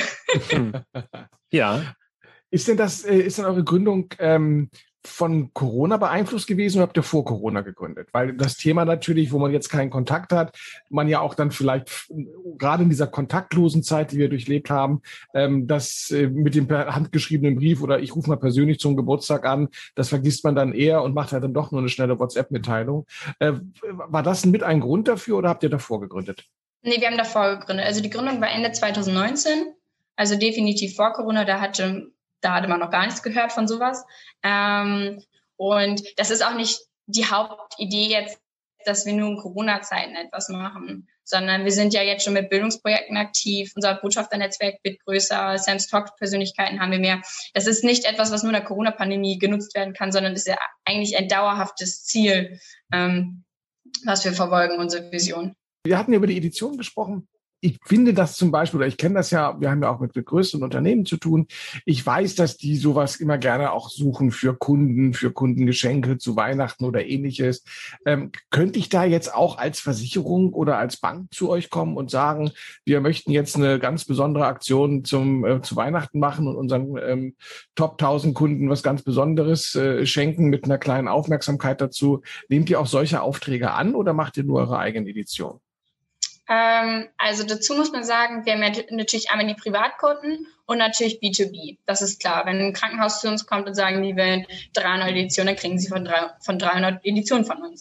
Ja. Ist denn eure Gründung von Corona beeinflusst gewesen oder habt ihr vor Corona gegründet? Weil das Thema natürlich, wo man jetzt keinen Kontakt hat, man ja auch dann vielleicht gerade in dieser kontaktlosen Zeit, die wir durchlebt haben, das mit dem per Hand geschriebenen Brief oder ich rufe mal persönlich zum Geburtstag an, das vergisst man dann eher und macht halt dann doch nur eine schnelle WhatsApp-Mitteilung. War das mit ein Grund dafür oder habt ihr davor gegründet? Nee, wir haben davor gegründet. Also die Gründung war Ende 2019, also definitiv vor Corona, da hatte man noch gar nichts gehört von sowas. Und das ist auch nicht die Hauptidee jetzt, dass wir nur in Corona-Zeiten etwas machen, sondern wir sind ja jetzt schon mit Bildungsprojekten aktiv. Unser Botschafternetzwerk wird größer, Sam's Talk-Persönlichkeiten haben wir mehr. Das ist nicht etwas, was nur in der Corona-Pandemie genutzt werden kann, sondern ist ja eigentlich ein dauerhaftes Ziel, was wir verfolgen, unsere Vision. Wir hatten über die Edition gesprochen. Ich finde das zum Beispiel, oder ich kenne das ja, wir haben ja auch mit größeren Unternehmen zu tun. Ich weiß, dass die sowas immer gerne auch suchen für Kundengeschenke zu Weihnachten oder ähnliches. Könnte ich da jetzt auch als Versicherung oder als Bank zu euch kommen und sagen, wir möchten jetzt eine ganz besondere Aktion zu Weihnachten machen und unseren Top 1000 Kunden was ganz Besonderes schenken mit einer kleinen Aufmerksamkeit dazu. Nehmt ihr auch solche Aufträge an oder macht ihr nur eure eigene Edition? Also dazu muss man sagen, wir haben ja natürlich einmal die Privatkunden und natürlich B2B. Das ist klar. Wenn ein Krankenhaus zu uns kommt und sagen, die wollen 300 Editionen, dann kriegen sie von 300 Editionen von uns.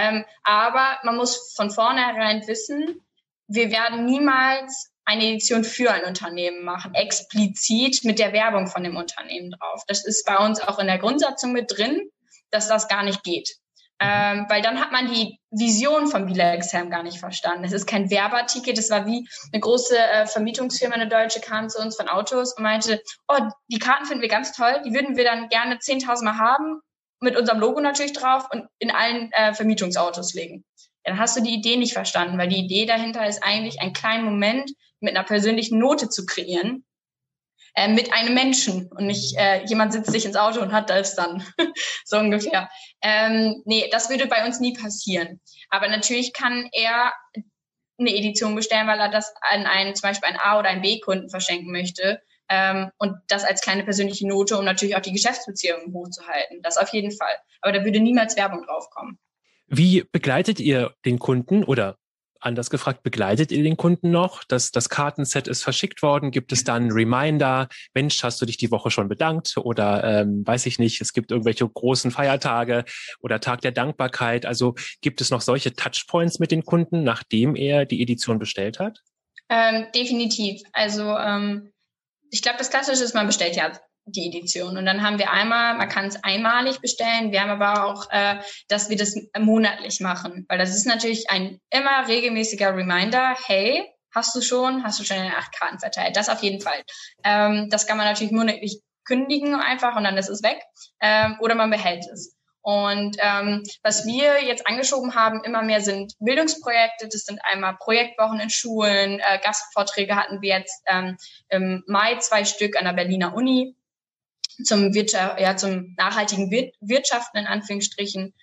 Aber man muss von vornherein wissen, wir werden niemals eine Edition für ein Unternehmen machen, explizit mit der Werbung von dem Unternehmen drauf. Das ist bei uns auch in der Grundsatzung mit drin, dass das gar nicht geht. Weil dann hat man die Vision von Bilal Sam gar nicht verstanden. Es ist kein Werbeartikel, das war wie eine große Vermietungsfirma, eine deutsche, kam zu uns von Autos und meinte, oh, die Karten finden wir ganz toll, die würden wir dann gerne 10.000 Mal haben, mit unserem Logo natürlich drauf und in allen Vermietungsautos legen. Dann hast du die Idee nicht verstanden, weil die Idee dahinter ist eigentlich, einen kleinen Moment mit einer persönlichen Note zu kreieren, mit einem Menschen und nicht jemand sitzt sich ins Auto und hat das dann, so ungefähr. Nee, das würde bei uns nie passieren. Aber natürlich kann er eine Edition bestellen, weil er das an einen, zum Beispiel einen A- oder einen B-Kunden verschenken möchte und das als kleine persönliche Note, um natürlich auch die Geschäftsbeziehungen hochzuhalten. Das auf jeden Fall. Aber da würde niemals Werbung draufkommen. Wie begleitet ihr den Kunden oder anders gefragt, begleitet ihr den Kunden noch? Das Kartenset ist verschickt worden. Gibt es dann einen Reminder? Mensch, hast du dich die Woche schon bedankt? Oder weiß ich nicht, es gibt irgendwelche großen Feiertage oder Tag der Dankbarkeit. Also gibt es noch solche Touchpoints mit den Kunden, nachdem er die Edition bestellt hat? Definitiv. Also ich glaube, das Klassische ist, man bestellt ja die Edition. Und dann haben wir man kann es einmalig bestellen. Wir haben aber auch, dass wir das monatlich machen, weil das ist natürlich ein immer regelmäßiger Reminder. Hey, hast du schon deine 8 Karten verteilt? Das auf jeden Fall. Das kann man natürlich monatlich kündigen einfach und dann ist es weg. Oder man behält es. Und was wir jetzt angeschoben haben, immer mehr sind Bildungsprojekte. Das sind einmal Projektwochen in Schulen, Gastvorträge hatten wir jetzt im Mai 2 Stück an der Berliner Uni zum nachhaltigen Wirtschaften in Anführungsstrichen.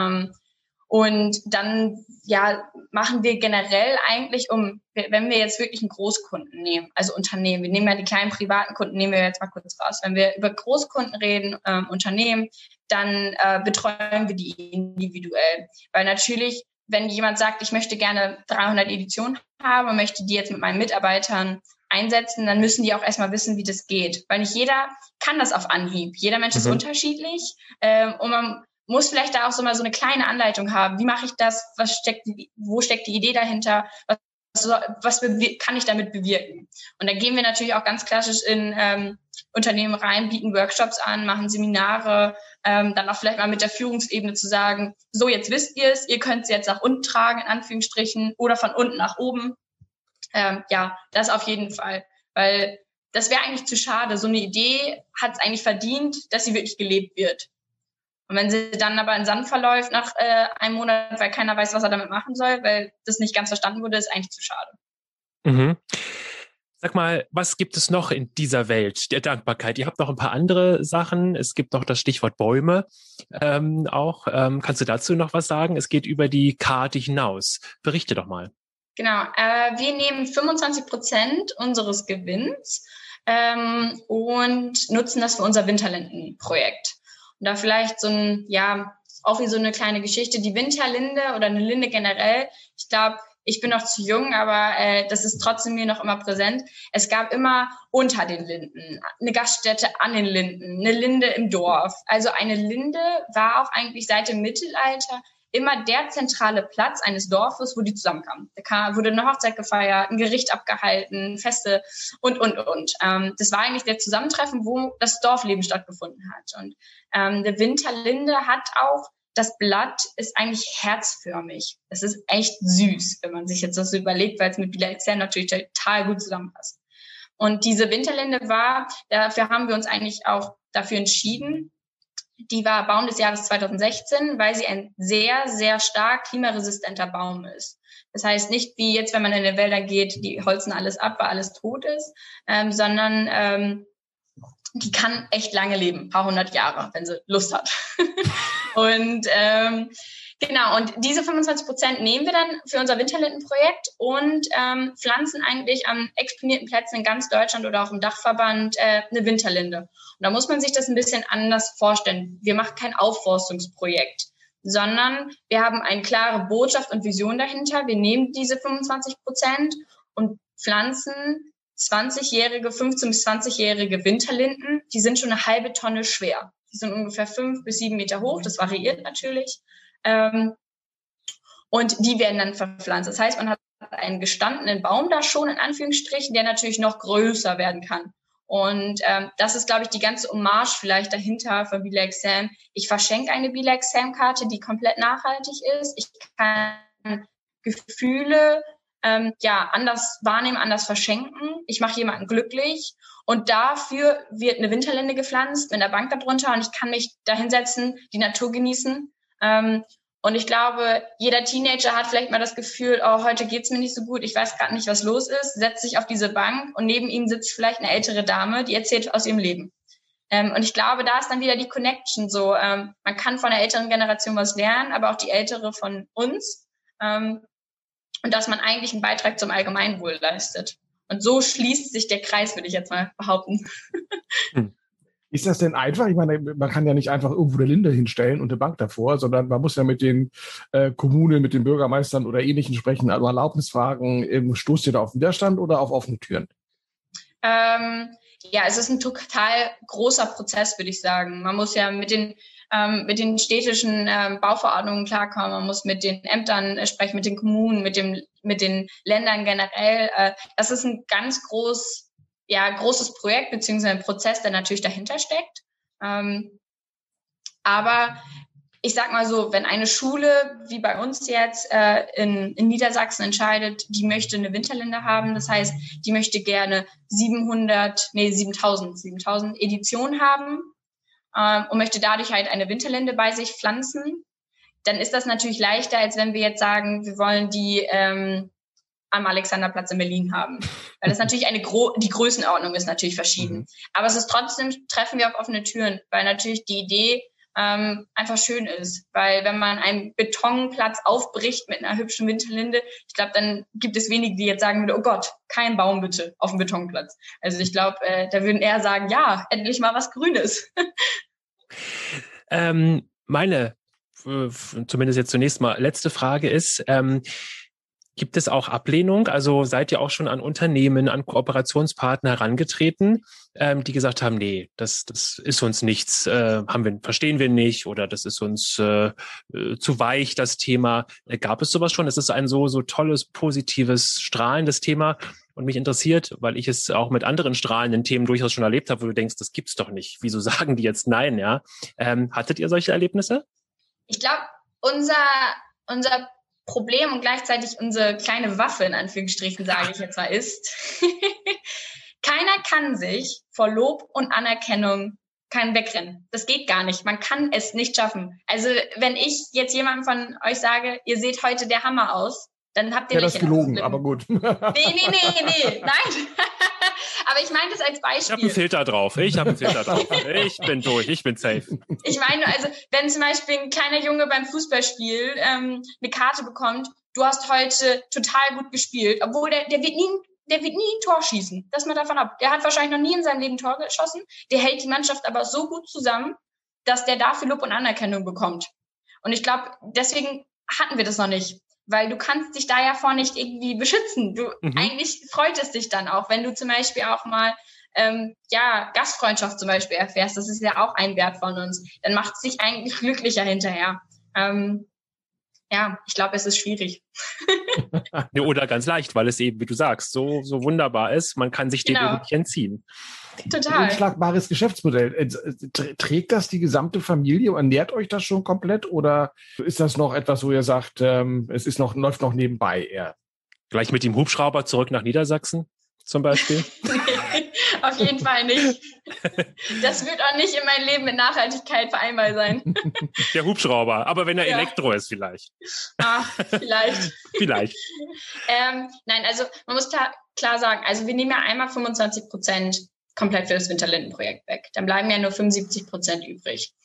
Und dann machen wir generell eigentlich wenn wir jetzt wirklich einen Großkunden nehmen, also Unternehmen, wir nehmen ja die kleinen privaten Kunden, nehmen wir jetzt mal kurz raus. Wenn wir über Großkunden reden, Unternehmen, dann betreuen wir die individuell. Weil natürlich, wenn jemand sagt, ich möchte gerne 300 Editionen haben und möchte die jetzt mit meinen Mitarbeitern einsetzen, dann müssen die auch erstmal wissen, wie das geht. Weil nicht jeder kann das auf Anhieb. Jeder Mensch ist unterschiedlich und man muss vielleicht da auch so mal so eine kleine Anleitung haben. Wie mache ich das? Wo steckt die Idee dahinter? Was kann ich damit bewirken? Und da gehen wir natürlich auch ganz klassisch in Unternehmen rein, bieten Workshops an, machen Seminare, dann auch vielleicht mal mit der Führungsebene zu sagen, so, jetzt wisst ihr es, ihr könnt es jetzt nach unten tragen, in Anführungsstrichen, oder von unten nach oben. Das auf jeden Fall, weil das wäre eigentlich zu schade. So eine Idee hat es eigentlich verdient, dass sie wirklich gelebt wird. Und wenn sie dann aber in Sand verläuft nach einem Monat, weil keiner weiß, was er damit machen soll, weil das nicht ganz verstanden wurde, ist eigentlich zu schade. Mhm. Sag mal, was gibt es noch in dieser Welt der Dankbarkeit? Ihr habt noch ein paar andere Sachen. Es gibt noch das Stichwort Bäume auch. Kannst du dazu noch was sagen? Es geht über die Karte hinaus. Berichte doch mal. Genau. Wir nehmen 25% unseres Gewinns und nutzen das für unser Winterlinden-Projekt. Und da vielleicht auch wie so eine kleine Geschichte. Die Winterlinde oder eine Linde generell, ich glaube, ich bin noch zu jung, aber das ist trotzdem mir noch immer präsent. Es gab immer unter den Linden eine Gaststätte an den Linden, eine Linde im Dorf. Also eine Linde war auch eigentlich seit dem Mittelalter immer der zentrale Platz eines Dorfes, wo die zusammenkamen. Da wurde eine Hochzeit gefeiert, ein Gericht abgehalten, Feste und. Das war eigentlich der Zusammentreffen, wo das Dorfleben stattgefunden hat. Und eine Winterlinde hat auch, das Blatt ist eigentlich herzförmig. Es ist echt süß, wenn man sich jetzt das so überlegt, weil es mit Biela XM natürlich total gut zusammenpasst. Und diese Winterlinde dafür haben wir uns eigentlich auch dafür entschieden. Die war Baum des Jahres 2016, weil sie ein sehr, sehr stark klimaresistenter Baum ist. Das heißt nicht wie jetzt, wenn man in den Wäldern geht, die holzen alles ab, weil alles tot ist, sondern die kann echt lange leben, ein paar hundert Jahre, wenn sie Lust hat. Und genau, und diese 25% nehmen wir dann für unser Winterlindenprojekt und pflanzen eigentlich an exponierten Plätzen in ganz Deutschland oder auch im Dachverband eine Winterlinde. Und da muss man sich das ein bisschen anders vorstellen. Wir machen kein Aufforstungsprojekt, sondern wir haben eine klare Botschaft und Vision dahinter. Wir nehmen diese 25% und pflanzen 20-jährige, 15- bis 20-jährige Winterlinden. Die sind schon eine halbe Tonne schwer. Die sind ungefähr 5 bis 7 Meter hoch. Das variiert natürlich. Und die werden dann verpflanzt. Das heißt, man hat einen gestandenen Baum da schon, in Anführungsstrichen, der natürlich noch größer werden kann. Und das ist, glaube ich, die ganze Hommage vielleicht dahinter von Biela XM. Ich verschenke eine Biela XM-Karte, die komplett nachhaltig ist. Ich kann Gefühle anders wahrnehmen, anders verschenken. Ich mache jemanden glücklich. Und dafür wird eine Winterlinde gepflanzt mit einer Bank darunter und ich kann mich da hinsetzen, die Natur genießen. Und ich glaube, jeder Teenager hat vielleicht mal das Gefühl, oh, heute geht's mir nicht so gut, ich weiß gerade nicht, was los ist, setzt sich auf diese Bank und neben ihm sitzt vielleicht eine ältere Dame, die erzählt aus ihrem Leben. Und ich glaube, da ist dann wieder die Connection so. Man kann von der älteren Generation was lernen, aber auch die ältere von uns. Und dass man eigentlich einen Beitrag zum Allgemeinwohl leistet. Und so schließt sich der Kreis, würde ich jetzt mal behaupten. Ist das denn einfach? Ich meine, man kann ja nicht einfach irgendwo eine Linde hinstellen und eine Bank davor, sondern man muss ja mit den Kommunen, mit den Bürgermeistern oder Ähnlichen sprechen, also Erlaubnis fragen. Stoßt ihr da auf Widerstand oder auf offene Türen? Es ist ein total großer Prozess, würde ich sagen. Man muss ja mit den städtischen Bauverordnungen klarkommen, man muss mit den Ämtern sprechen, mit den Kommunen, mit den Ländern generell. Das ist ein ganz großes Projekt beziehungsweise ein Prozess, der natürlich dahinter steckt. Aber ich sag mal so, wenn eine Schule wie bei uns jetzt in Niedersachsen entscheidet, die möchte eine Winterlinde haben, das heißt, die möchte gerne 7000 Editionen haben und möchte dadurch halt eine Winterlinde bei sich pflanzen, dann ist das natürlich leichter, als wenn wir jetzt sagen, wir wollen die am Alexanderplatz in Berlin haben. Weil das natürlich die Größenordnung ist natürlich verschieden. Aber es ist trotzdem, treffen wir auf offene Türen, weil natürlich die Idee einfach schön ist. Weil wenn man einen Betonplatz aufbricht mit einer hübschen Winterlinde, ich glaube, dann gibt es wenige, die jetzt sagen würden, oh Gott, kein Baum bitte auf dem Betonplatz. Also ich glaube, da würden eher sagen, ja, endlich mal was Grünes. Meine, zumindest jetzt zunächst mal, letzte Frage ist, Gibt es auch Ablehnung? Also seid ihr auch schon an Unternehmen, an Kooperationspartner herangetreten, die gesagt haben, nee, das ist uns nichts, verstehen wir nicht oder das ist uns zu weich, das Thema. Gab es sowas schon? Es ist ein so tolles, positives, strahlendes Thema und mich interessiert, weil ich es auch mit anderen strahlenden Themen durchaus schon erlebt habe, wo du denkst, das gibt's doch nicht. Wieso sagen die jetzt nein, ja? Hattet ihr solche Erlebnisse? Ich glaube, unser Problem und gleichzeitig unsere kleine Waffe, in Anführungsstrichen, sage ich jetzt mal, ist, keiner kann sich vor Lob und Anerkennung wegrennen. Das geht gar nicht. Man kann es nicht schaffen. Also wenn ich jetzt jemandem von euch sage, ihr seht heute der Hammer aus, dann habt ihr das gelogen, aber gut. Nee, nein. Aber ich meine das als Beispiel. Ich habe einen Filter drauf. Ich bin durch, ich bin safe. Ich meine, also wenn zum Beispiel ein kleiner Junge beim Fußballspiel eine Karte bekommt, du hast heute total gut gespielt, obwohl der wird nie ein Tor schießen. Das mal davon ab. Der hat wahrscheinlich noch nie in seinem Leben ein Tor geschossen. Der hält die Mannschaft aber so gut zusammen, dass der dafür Lob und Anerkennung bekommt. Und ich glaube, deswegen hatten wir das noch nicht. Weil du kannst dich da ja vor nicht irgendwie beschützen. Eigentlich freut es dich dann auch, wenn du zum Beispiel auch mal Gastfreundschaft zum Beispiel erfährst. Das ist ja auch ein Wert von uns. Dann macht es dich eigentlich glücklicher hinterher. Ich glaube, es ist schwierig. Oder ganz leicht, weil es eben, wie du sagst, so wunderbar ist. Man kann sich dem eben nicht entziehen. Total. Ein unschlagbares Geschäftsmodell. Trägt das die gesamte Familie? Ernährt euch das schon komplett? Oder ist das noch etwas, wo ihr sagt, läuft noch nebenbei eher? Gleich mit dem Hubschrauber zurück nach Niedersachsen zum Beispiel? Auf jeden Fall nicht. Das wird auch nicht in mein Leben mit Nachhaltigkeit vereinbar sein. Der Hubschrauber, aber wenn er Elektro ist vielleicht. Vielleicht. Vielleicht. Nein, also man muss klar sagen, also wir nehmen ja einmal 25% komplett für das Winterlindenprojekt weg. Dann bleiben ja nur 75% übrig.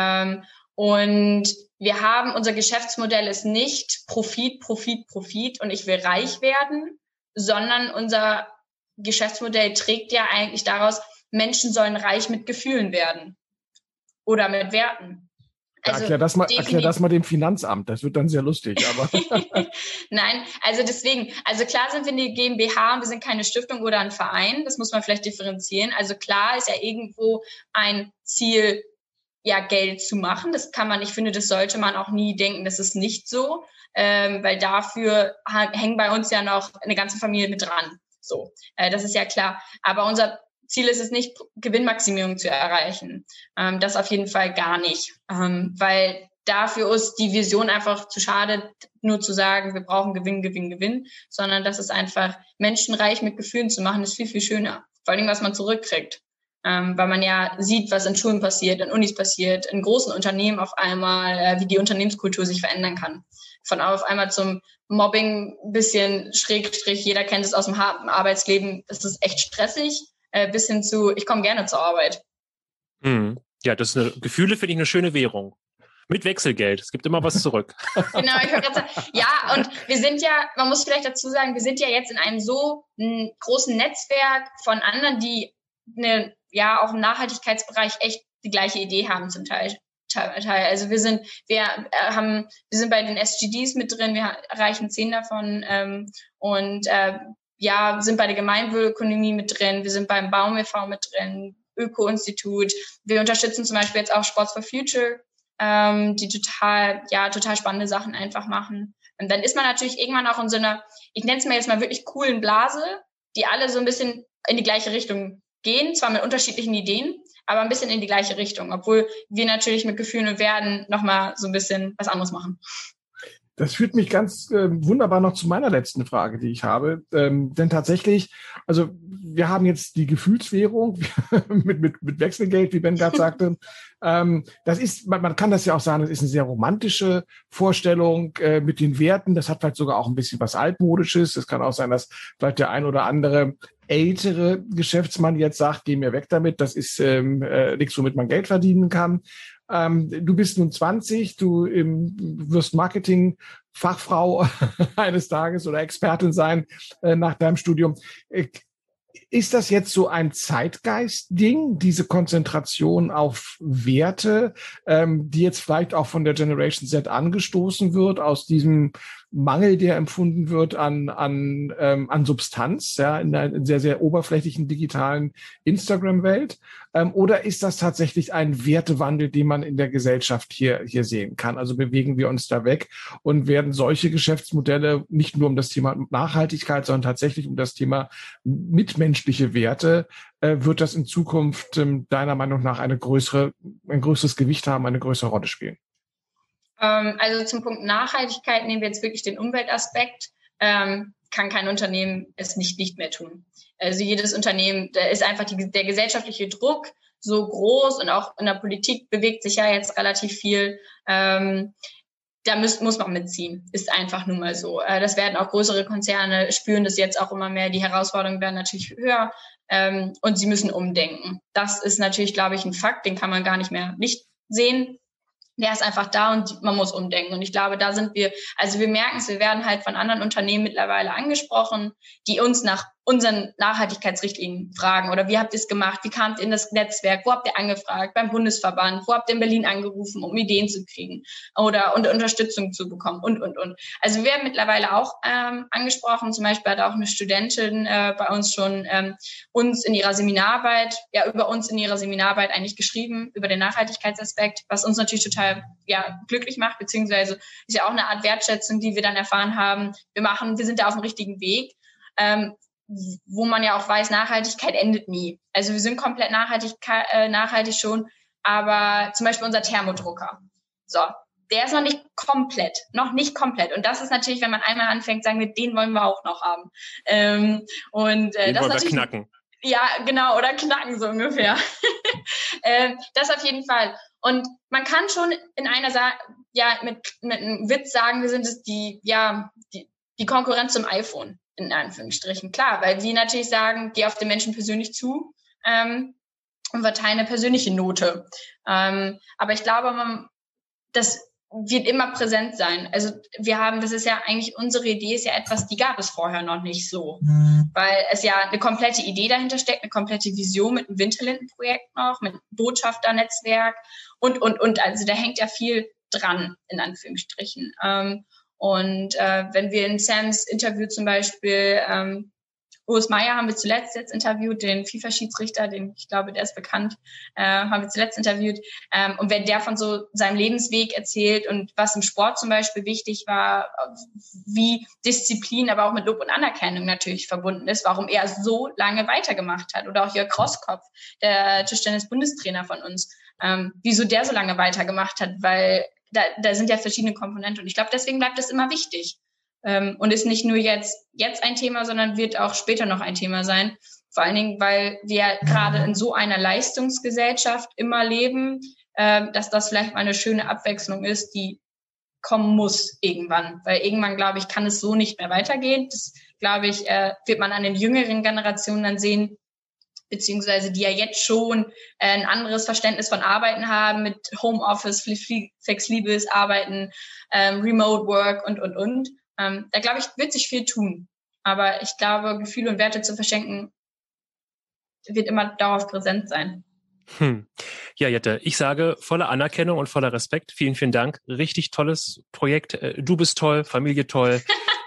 Und wir haben, unser Geschäftsmodell ist nicht Profit und ich will reich werden, sondern unser Geschäftsmodell trägt ja eigentlich daraus, Menschen sollen reich mit Gefühlen werden oder mit Werten. Also erklär das mal dem Finanzamt, das wird dann sehr lustig. Aber Nein, also deswegen, also klar sind wir eine GmbH und wir sind keine Stiftung oder ein Verein, das muss man vielleicht differenzieren. Also klar ist ja irgendwo ein Ziel, Geld zu machen. Das kann man, ich finde, das sollte man auch nie denken, das ist nicht so, weil dafür hängen bei uns ja noch eine ganze Familie mit dran. So, das ist ja klar. Aber unser Ziel ist es nicht, Gewinnmaximierung zu erreichen. Das auf jeden Fall gar nicht. Weil dafür ist die Vision einfach zu schade, nur zu sagen, wir brauchen Gewinn, sondern das ist einfach, Menschen reich mit Gefühlen zu machen, ist viel, viel schöner. Vor allem, was man zurückkriegt. Weil man ja sieht, was in Schulen passiert, in Unis passiert, in großen Unternehmen auf einmal, wie die Unternehmenskultur sich verändern kann. Von auf einmal zum Mobbing, bisschen Schrägstrich, jeder kennt es aus dem harten Arbeitsleben, das ist echt stressig, bis hin zu, ich komme gerne zur Arbeit. Ja, Gefühle finde ich eine schöne Währung. Mit Wechselgeld, es gibt immer was zurück. Genau, ich wollte gerade sagen, ja, und wir sind ja, man muss vielleicht dazu sagen, wir sind ja jetzt in einem so großen Netzwerk von anderen, die auch im Nachhaltigkeitsbereich echt die gleiche Idee haben zum Teil. Also wir sind bei den SGDs mit drin, wir erreichen 10 davon sind bei der Gemeinwohlökonomie mit drin, wir sind beim Baum e.V. mit drin, Öko-Institut. Wir unterstützen zum Beispiel jetzt auch Sports for Future, die total spannende Sachen einfach machen. Und dann ist man natürlich irgendwann auch in so einer, ich nenne es mir jetzt mal wirklich coolen Blase, die alle so ein bisschen in die gleiche Richtung gehen, zwar mit unterschiedlichen Ideen, aber ein bisschen in die gleiche Richtung, obwohl wir natürlich mit Gefühlen und Werten nochmal so ein bisschen was anderes machen. Das führt mich ganz wunderbar noch zu meiner letzten Frage, die ich habe. Denn tatsächlich, also wir haben jetzt die Gefühlswährung mit Wechselgeld, wie Ben gerade sagte. Das ist, man kann das ja auch sagen, das ist eine sehr romantische Vorstellung mit den Werten. Das hat vielleicht sogar auch ein bisschen was Altmodisches. Es kann auch sein, dass vielleicht der ein oder andere ältere Geschäftsmann jetzt sagt, geh mir weg damit, das ist nichts, womit man Geld verdienen kann. Du bist nun 20, du wirst Marketing-Fachfrau eines Tages oder Expertin sein nach deinem Studium. Ist das jetzt so ein Zeitgeist-Ding, diese Konzentration auf Werte, die jetzt vielleicht auch von der Generation Z angestoßen wird, aus diesem Mangel, der empfunden wird an Substanz, ja, in einer sehr, sehr oberflächlichen digitalen Instagram-Welt? Oder ist das tatsächlich ein Wertewandel, den man in der Gesellschaft hier sehen kann? Also bewegen wir uns da weg und werden solche Geschäftsmodelle nicht nur um das Thema Nachhaltigkeit, sondern tatsächlich um das Thema mitmenschliche Werte, wird das in Zukunft deiner Meinung nach ein größeres Gewicht haben, eine größere Rolle spielen? Also zum Punkt Nachhaltigkeit nehmen wir jetzt wirklich den Umweltaspekt. Kann kein Unternehmen es nicht mehr tun. Also jedes Unternehmen, da ist einfach der gesellschaftliche Druck so groß und auch in der Politik bewegt sich ja jetzt relativ viel. Da muss man mitziehen. Ist einfach nun mal so. Das werden auch größere Konzerne spüren das jetzt auch immer mehr. Die Herausforderungen werden natürlich höher und sie müssen umdenken. Das ist natürlich, glaube ich, ein Fakt, den kann man gar nicht mehr nicht sehen. Der ist einfach da und man muss umdenken. Und ich glaube, da sind wir merken es, wir werden halt von anderen Unternehmen mittlerweile angesprochen, die uns nach unseren Nachhaltigkeitsrichtlinien fragen oder wie habt ihr es gemacht, wie kamt ihr in das Netzwerk, wo habt ihr angefragt, beim Bundesverband, wo habt ihr in Berlin angerufen, um Ideen zu kriegen oder Unterstützung zu bekommen und. Also wir werden mittlerweile auch angesprochen, zum Beispiel hat auch eine Studentin bei uns schon uns in ihrer Seminararbeit eigentlich geschrieben über den Nachhaltigkeitsaspekt, was uns natürlich total glücklich macht, beziehungsweise ist ja auch eine Art Wertschätzung, die wir dann erfahren haben. Wir sind da auf dem richtigen Weg. Wo man ja auch weiß, Nachhaltigkeit endet nie. Also wir sind komplett nachhaltig schon, aber zum Beispiel unser Thermodrucker. So, der ist noch nicht komplett. Und das ist natürlich, wenn man einmal anfängt, sagen wir, den wollen wir auch noch haben. Den wollen wir knacken. Ja, genau, oder knacken so ungefähr. Das auf jeden Fall. Und man kann schon in mit einem Witz sagen, wir sind es die Konkurrenz zum iPhone. In Anführungsstrichen, klar, weil die natürlich sagen, geh auf den Menschen persönlich zu und verteile eine persönliche Note. Aber ich glaube, das wird immer präsent sein. Also das ist ja eigentlich, unsere Idee ist ja etwas, die gab es vorher noch nicht so. Weil es ja eine komplette Idee dahinter steckt, eine komplette Vision mit einem Winterlinden-Projekt noch, mit einem Botschafternetzwerk und. Also da hängt ja viel dran, in Anführungsstrichen. Und wenn wir in Sams Interview zum Beispiel, Urs Meier haben wir zuletzt jetzt interviewt, den FIFA-Schiedsrichter, ich glaube, der ist bekannt, haben wir zuletzt interviewt. Und wenn der von so seinem Lebensweg erzählt und was im Sport zum Beispiel wichtig war, wie Disziplin, aber auch mit Lob und Anerkennung natürlich verbunden ist, warum er so lange weitergemacht hat. Oder auch Jörg Rosskopf, der Tischtennis-Bundestrainer von uns, wieso der so lange weitergemacht hat, weil da sind ja verschiedene Komponenten und ich glaube, deswegen bleibt es immer wichtig und ist nicht nur jetzt ein Thema, sondern wird auch später noch ein Thema sein. Vor allen Dingen, weil wir gerade in so einer Leistungsgesellschaft immer leben, dass das vielleicht mal eine schöne Abwechslung ist, die kommen muss irgendwann. Weil irgendwann, glaube ich, kann es so nicht mehr weitergehen. Das, glaube ich, wird man an den jüngeren Generationen dann sehen, beziehungsweise die ja jetzt schon ein anderes Verständnis von Arbeiten haben mit Homeoffice, flexibles Arbeiten, Remote Work und. Da, glaube ich, wird sich viel tun. Aber ich glaube, Gefühle und Werte zu verschenken, wird immer dauerhaft präsent sein. Ja, Jette, ich sage voller Anerkennung und voller Respekt. Vielen, vielen Dank. Richtig tolles Projekt. Du bist toll, Familie toll.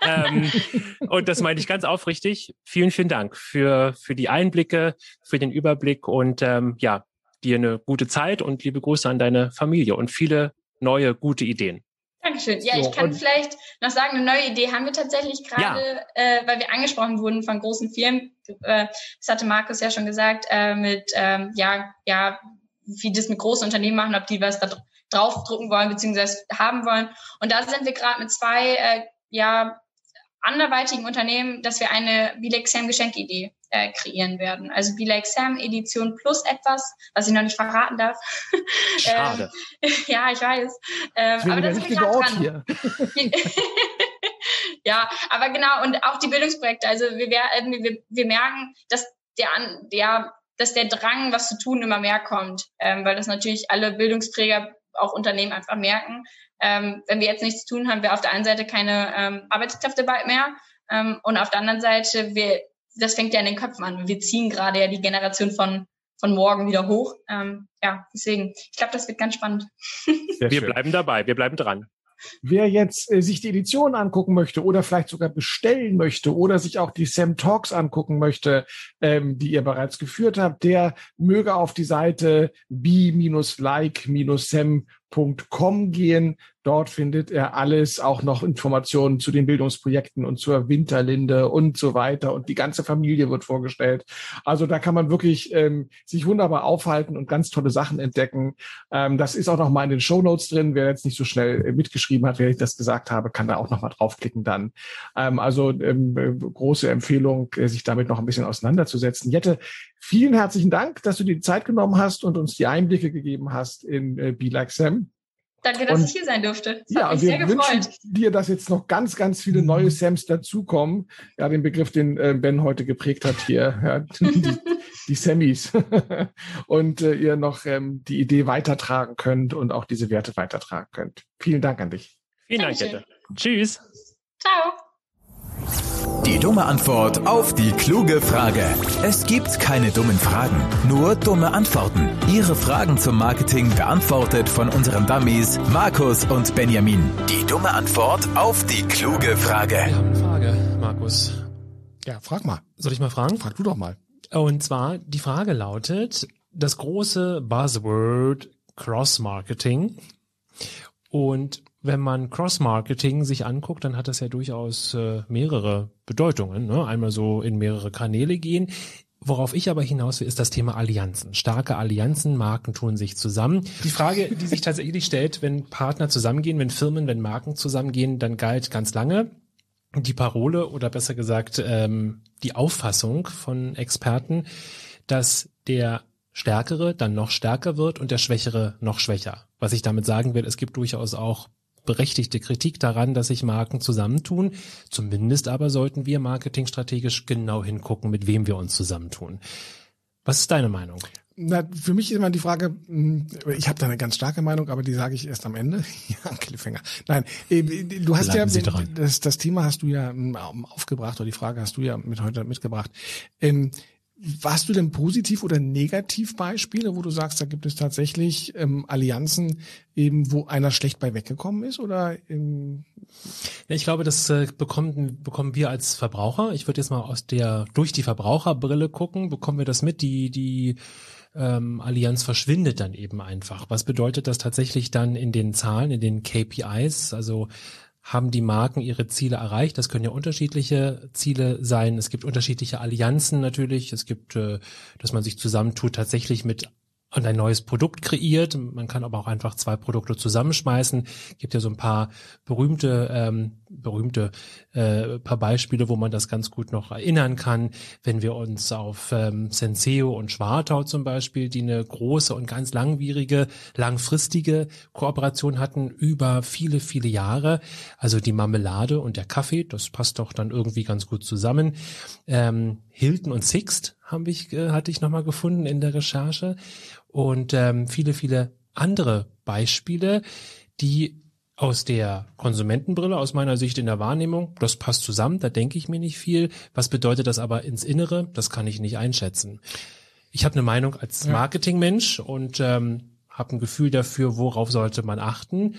Und das meine ich ganz aufrichtig. Vielen, vielen Dank für die Einblicke, für den Überblick und dir eine gute Zeit und liebe Grüße an deine Familie und viele neue, gute Ideen. Dankeschön. Ja, ich kann vielleicht noch sagen, eine neue Idee haben wir tatsächlich gerade, weil wir angesprochen wurden von großen Firmen. Das hatte Markus ja schon gesagt, wie das mit großen Unternehmen machen, ob die was da draufdrucken wollen, beziehungsweise haben wollen. Und da sind wir gerade mit zwei, anderweitigen Unternehmen, dass wir eine Be Like Sam Geschenkidee kreieren werden. Also Be Like Sam Edition plus etwas, was ich noch nicht verraten darf. Schade. Ja, ich weiß. Aber das ist gerade dran. Hier. Ja, aber genau, und auch die Bildungsprojekte. Also wir merken, dass der Drang, was zu tun, immer mehr kommt, weil das natürlich alle Bildungsträger, auch Unternehmen einfach merken. Wenn wir jetzt nichts tun, haben wir auf der einen Seite keine Arbeitskräfte bald mehr und auf der anderen Seite, das fängt ja in den Köpfen an. Wir ziehen gerade ja die Generation von morgen wieder hoch. Deswegen, ich glaube, das wird ganz spannend. Wir bleiben dabei, wir bleiben dran. wer jetzt sich die Edition angucken möchte oder vielleicht sogar bestellen möchte oder sich auch die Sam Talks angucken möchte, die ihr bereits geführt habt, der möge auf die Seite be-like-sam.com gehen. Dort findet er alles, auch noch Informationen zu den Bildungsprojekten und zur Winterlinde und so weiter. Und die ganze Familie wird vorgestellt. Also da kann man wirklich sich wunderbar aufhalten und ganz tolle Sachen entdecken. Das ist auch noch mal in den Shownotes drin. Wer jetzt nicht so schnell mitgeschrieben hat, wer ich das gesagt habe, kann da auch noch mal draufklicken dann. Große Empfehlung, sich damit noch ein bisschen auseinanderzusetzen. Jette, vielen herzlichen Dank, dass du dir die Zeit genommen hast und uns die Einblicke gegeben hast in Be Like Sam. Danke, dass ich hier sein durfte. Das hat mich sehr wir gefreut. wünschen dir, dass jetzt noch ganz, ganz viele neue Sams dazukommen. Ja, den Begriff, den Ben heute geprägt hat hier, ja, die Sammys. Und ihr noch die Idee weitertragen könnt und auch diese Werte weitertragen könnt. Vielen Dank an dich. Vielen Dank, Jette. Tschüss. Ciao. Die dumme Antwort auf die kluge Frage. Es gibt keine dummen Fragen, nur dumme Antworten. Ihre Fragen zum Marketing beantwortet von unseren Dummies Markus und Benjamin. Die dumme Antwort auf die kluge Frage. Wir haben eine Frage, Markus. Ja, frag mal. Soll ich mal fragen? Frag du doch mal. Und zwar, die Frage lautet, das große Buzzword Cross-Marketing. Und wenn man Cross-Marketing sich anguckt, dann hat das ja durchaus mehrere Bedeutungen. Ne? Einmal so in mehrere Kanäle gehen. Worauf ich aber hinaus will, ist das Thema Allianzen. Starke Allianzen, Marken tun sich zusammen. Die Frage, die sich tatsächlich stellt, wenn Partner zusammengehen, wenn Firmen, wenn Marken zusammengehen, dann galt ganz lange die Parole oder besser gesagt die Auffassung von Experten, dass der Stärkere dann noch stärker wird und der Schwächere noch schwächer. Was ich damit sagen will, es gibt durchaus auch berechtigte Kritik daran, dass sich Marken zusammentun. Zumindest aber sollten wir marketingstrategisch genau hingucken, mit wem wir uns zusammentun. Was ist deine Meinung? Na, für mich ist immer die Frage, ich habe da eine ganz starke Meinung, aber die sage ich erst am Ende. Ja, Cliffhanger. Nein, du hast Bleiben ja, das Thema hast du ja aufgebracht, oder die Frage hast du ja heute mitgebracht. Hast du denn Positiv- oder Negativbeispiele, wo du sagst, da gibt es tatsächlich Allianzen, eben wo einer schlecht bei weggekommen ist? Oder Ich glaube, das bekommen wir als Verbraucher. Ich würde jetzt mal durch die Verbraucherbrille gucken, bekommen wir das mit, die Allianz verschwindet dann eben einfach. Was bedeutet das tatsächlich dann in den Zahlen, in den KPIs? Also haben die Marken ihre Ziele erreicht? Das können ja unterschiedliche Ziele sein. Es gibt unterschiedliche Allianzen natürlich. Es gibt, dass man sich zusammentut, tatsächlich und ein neues Produkt kreiert. Man kann aber auch einfach zwei Produkte zusammenschmeißen. Gibt ja so ein paar berühmte paar Beispiele, wo man das ganz gut noch erinnern kann. Wenn wir uns auf Senseo und Schwartau zum Beispiel, die eine große und ganz langfristige Kooperation hatten über viele, viele Jahre. Also die Marmelade und der Kaffee, das passt doch dann irgendwie ganz gut zusammen. Hilton und Sixt hatte ich nochmal gefunden in der Recherche. Und viele, viele andere Beispiele, die aus der Konsumentenbrille, aus meiner Sicht in der Wahrnehmung, das passt zusammen, da denke ich mir nicht viel. Was bedeutet das aber ins Innere? Das kann ich nicht einschätzen. Ich habe eine Meinung als Marketingmensch und habe ein Gefühl dafür, worauf sollte man achten.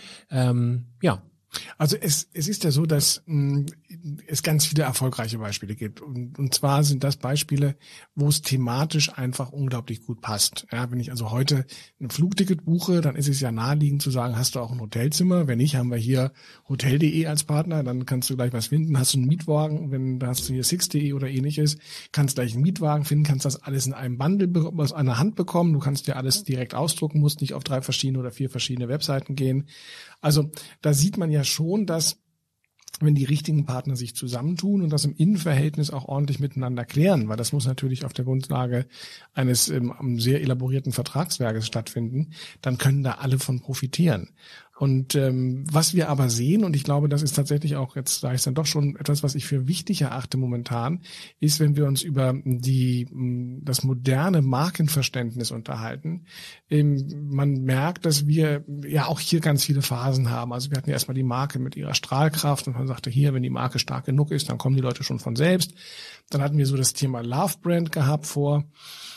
Also es ist ja so, dass es ganz viele erfolgreiche Beispiele gibt. Und zwar sind das Beispiele, wo es thematisch einfach unglaublich gut passt. Ja, wenn ich also heute ein Flugticket buche, dann ist es ja naheliegend zu sagen, hast du auch ein Hotelzimmer? Wenn nicht, haben wir hier Hotel.de als Partner, dann kannst du gleich was finden. Hast du einen Mietwagen, wenn da hast du hier Sixt.de oder ähnliches, kannst gleich einen Mietwagen finden, kannst das alles in einem Bundle aus einer Hand bekommen. Du kannst dir alles direkt ausdrucken, musst nicht auf 3 verschiedene oder 4 verschiedene Webseiten gehen. Also da sieht man ja schon, dass wenn die richtigen Partner sich zusammentun und das im Innenverhältnis auch ordentlich miteinander klären, weil das muss natürlich auf der Grundlage eines sehr elaborierten Vertragswerkes stattfinden, dann können da alle von profitieren. Und was wir aber sehen, und ich glaube, das ist tatsächlich auch, jetzt sage ich dann doch schon etwas, was ich für wichtig erachte momentan, ist, wenn wir uns über das moderne Markenverständnis unterhalten, man merkt, dass wir ja auch hier ganz viele Phasen haben. Also wir hatten ja erstmal die Marke mit ihrer Strahlkraft und man sagte hier, wenn die Marke stark genug ist, dann kommen die Leute schon von selbst. Dann hatten wir so das Thema Love Brand gehabt vor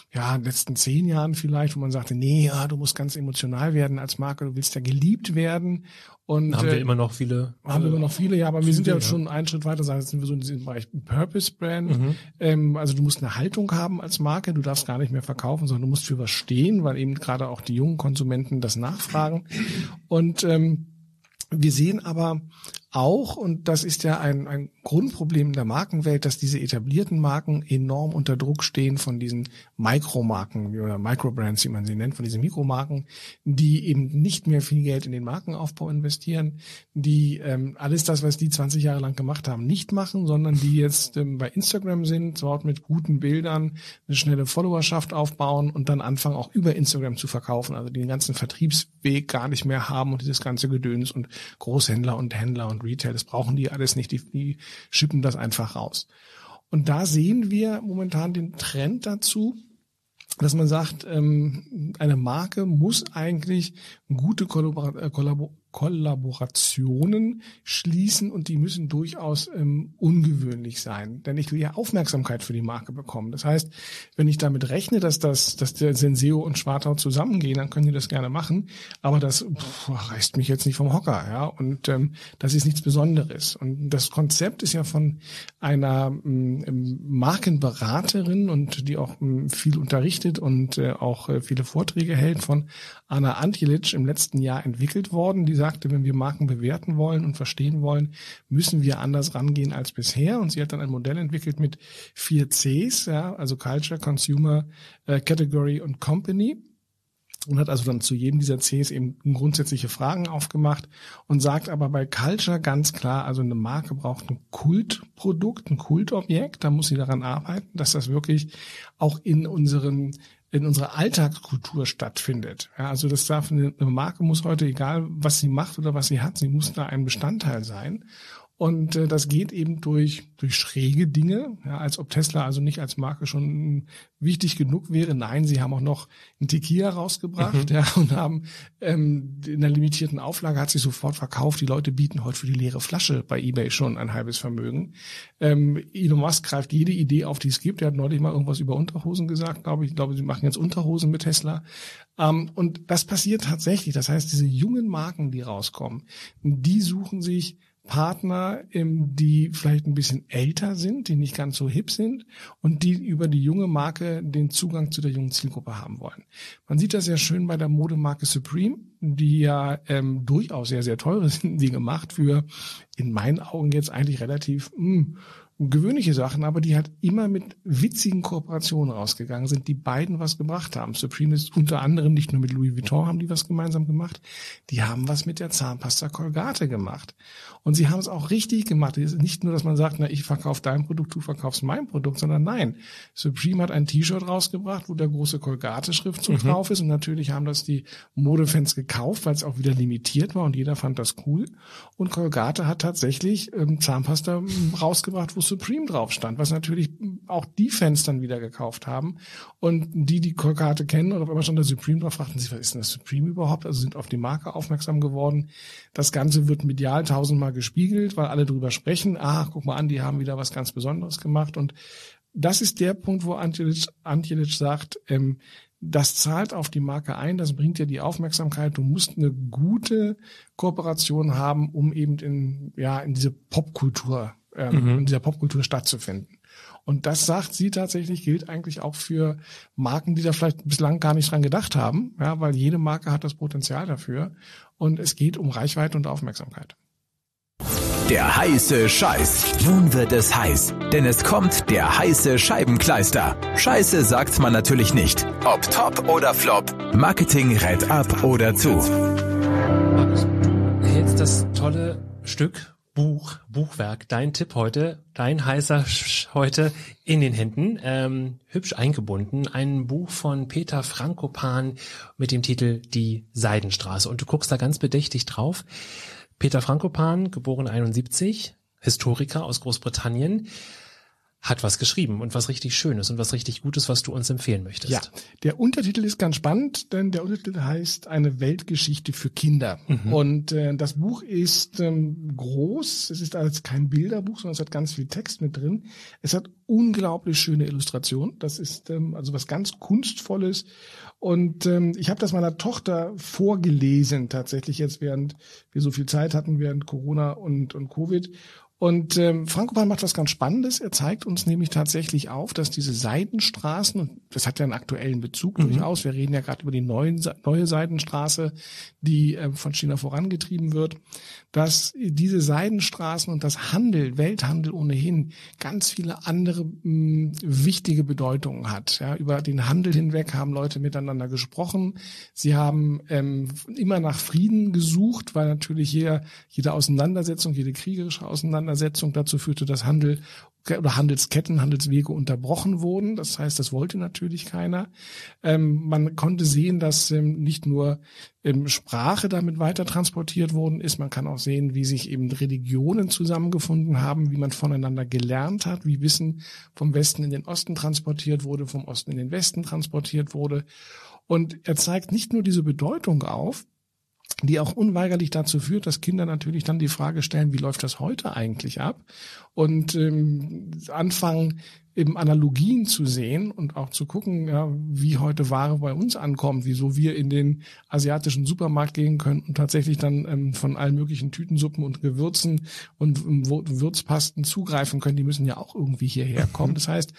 letzten 10 Jahren vielleicht, wo man sagte, nee, ja, du musst ganz emotional werden als Marke, du willst ja geliebt werden. Und haben wir immer noch viele. Ja, aber wir sind ja schon einen Schritt weiter, sagen, jetzt sind wir so in diesem Bereich Purpose Brand. Also du musst eine Haltung haben als Marke, du darfst gar nicht mehr verkaufen, sondern du musst für was stehen, weil eben gerade auch die jungen Konsumenten das nachfragen. Und wir sehen aber auch, und das ist ja ein Grundproblem der Markenwelt, dass diese etablierten Marken enorm unter Druck stehen von diesen Mikromarken oder Microbrands, wie man sie nennt, von diesen Mikromarken, die eben nicht mehr viel Geld in den Markenaufbau investieren, die alles das, was die 20 Jahre lang gemacht haben, nicht machen, sondern die jetzt bei Instagram sind, dort mit guten Bildern eine schnelle Followerschaft aufbauen und dann anfangen auch über Instagram zu verkaufen, also den ganzen Vertriebsweg gar nicht mehr haben und dieses ganze Gedöns und Großhändler und Händler und Retail, das brauchen die alles nicht, die schippen das einfach raus. Und da sehen wir momentan den Trend dazu, dass man sagt, eine Marke muss eigentlich gute Kollaborationen schließen und die müssen durchaus ungewöhnlich sein. Denn ich will ja Aufmerksamkeit für die Marke bekommen. Das heißt, wenn ich damit rechne, dass der Senseo und Schwartau zusammengehen, dann können die das gerne machen. Aber das reißt mich jetzt nicht vom Hocker, ja. Und das ist nichts Besonderes. Und das Konzept ist ja von einer Markenberaterin und die auch viel unterrichtet und auch viele Vorträge hält, von Anna Antjelic im letzten Jahr entwickelt worden. Die sagte, wenn wir Marken bewerten wollen und verstehen wollen, müssen wir anders rangehen als bisher. Und sie hat dann ein Modell entwickelt mit 4 Cs, ja, also Culture, Consumer, Category und Company. Und hat also dann zu jedem dieser Cs eben grundsätzliche Fragen aufgemacht und sagt aber bei Culture ganz klar, also eine Marke braucht ein Kultprodukt, ein Kultobjekt, da muss sie daran arbeiten, dass das wirklich auch in unserer Alltagskultur stattfindet. Ja, also eine Marke muss heute, egal was sie macht oder was sie hat, sie muss da ein Bestandteil sein. Und das geht eben durch schräge Dinge, ja, als ob Tesla also nicht als Marke schon wichtig genug wäre. Nein, sie haben auch noch einen Tequila rausgebracht, ja, und haben in einer limitierten Auflage, hat sich sofort verkauft. Die Leute bieten heute für die leere Flasche bei eBay schon ein halbes Vermögen. Elon Musk greift jede Idee auf, die es gibt. Er hat neulich mal irgendwas über Unterhosen gesagt, glaube ich. Ich glaube, sie machen jetzt Unterhosen mit Tesla. Und das passiert tatsächlich. Das heißt, diese jungen Marken, die rauskommen, die suchen sich Partner, die vielleicht ein bisschen älter sind, die nicht ganz so hip sind und die über die junge Marke den Zugang zu der jungen Zielgruppe haben wollen. Man sieht das ja schön bei der Modemarke Supreme, die ja durchaus sehr, sehr teure Dinge gemacht für, in meinen Augen jetzt eigentlich relativ gewöhnliche Sachen, aber die halt immer mit witzigen Kooperationen rausgegangen sind, die beiden was gebracht haben. Supreme ist unter anderem, nicht nur mit Louis Vuitton haben die was gemeinsam gemacht, die haben was mit der Zahnpasta Colgate gemacht. Und sie haben es auch richtig gemacht. Es ist nicht nur, dass man sagt, na, ich verkaufe dein Produkt, du verkaufst mein Produkt, sondern nein. Supreme hat ein T-Shirt rausgebracht, wo der große Colgate-Schriftzug drauf ist und natürlich haben das die Modefans gekauft, weil es auch wieder limitiert war und jeder fand das cool. Und Colgate hat tatsächlich Zahnpasta rausgebracht, wo Supreme drauf stand, was natürlich auch die Fans dann wieder gekauft haben. Und die Colgate kennen und auf einmal stand da Supreme drauf, fragten sich, was ist denn das Supreme überhaupt? Also sind auf die Marke aufmerksam geworden. Das Ganze wird medial 1000-mal gespiegelt, weil alle drüber sprechen. Guck mal an, die haben wieder was ganz Besonderes gemacht. Und das ist der Punkt, wo Antjelic sagt, das zahlt auf die Marke ein, das bringt dir die Aufmerksamkeit. Du musst eine gute Kooperation haben, um eben in dieser Popkultur stattzufinden. Und das, sagt sie tatsächlich, gilt eigentlich auch für Marken, die da vielleicht bislang gar nicht dran gedacht haben, ja, weil jede Marke hat das Potenzial dafür. Und es geht um Reichweite und Aufmerksamkeit. Der heiße Scheiß. Nun wird es heiß, denn es kommt der heiße Scheibenkleister. Scheiße sagt man natürlich nicht. Ob top oder flop, Marketing rät ab oder zu. Du hältst das tolle Stück Buchwerk, dein Tipp heute, dein heißer heute in den Händen, hübsch eingebunden, ein Buch von Peter Frankopan mit dem Titel Die Seidenstraße. Und du guckst da ganz bedächtig drauf. Peter Frankopan, geboren 71, Historiker aus Großbritannien, hat was geschrieben und was richtig Schönes und was richtig Gutes, was du uns empfehlen möchtest. Ja, der Untertitel ist ganz spannend, denn der Untertitel heißt Eine Weltgeschichte für Kinder. Und das Buch ist groß, es ist also kein Bilderbuch, sondern es hat ganz viel Text mit drin. Es hat unglaublich schöne Illustrationen, das ist also was ganz Kunstvolles. Und ich habe das meiner Tochter vorgelesen, tatsächlich jetzt, während wir so viel Zeit hatten, während Corona und Covid. Und Frankopan macht was ganz Spannendes. Er zeigt uns nämlich tatsächlich auf, dass diese Seidenstraßen, und das hat ja einen aktuellen Bezug durchaus, wir reden ja gerade über die neue Seidenstraße, die von China vorangetrieben wird, dass diese Seidenstraßen und das Welthandel ohnehin ganz viele andere wichtige Bedeutungen hat. Ja, über den Handel hinweg haben Leute miteinander gesprochen. Sie haben immer nach Frieden gesucht, weil natürlich jede Auseinandersetzung, jede kriegerische Auseinandersetzung dazu führte, dass Handel oder Handelsketten, Handelswege unterbrochen wurden. Das heißt, das wollte natürlich keiner. Man konnte sehen, dass nicht nur Sprache damit weiter transportiert worden ist. Man kann auch sehen, wie sich eben Religionen zusammengefunden haben, wie man voneinander gelernt hat, wie Wissen vom Westen in den Osten transportiert wurde, vom Osten in den Westen transportiert wurde. Und er zeigt nicht nur diese Bedeutung auf, die auch unweigerlich dazu führt, dass Kinder natürlich dann die Frage stellen, wie läuft das heute eigentlich ab? Und anfangen, eben Analogien zu sehen und auch zu gucken, ja, wie heute Ware bei uns ankommt, wieso wir in den asiatischen Supermarkt gehen können und tatsächlich dann von allen möglichen Tütensuppen und Gewürzen und Würzpasten zugreifen können. Die müssen ja auch irgendwie hierher kommen. Das heißt,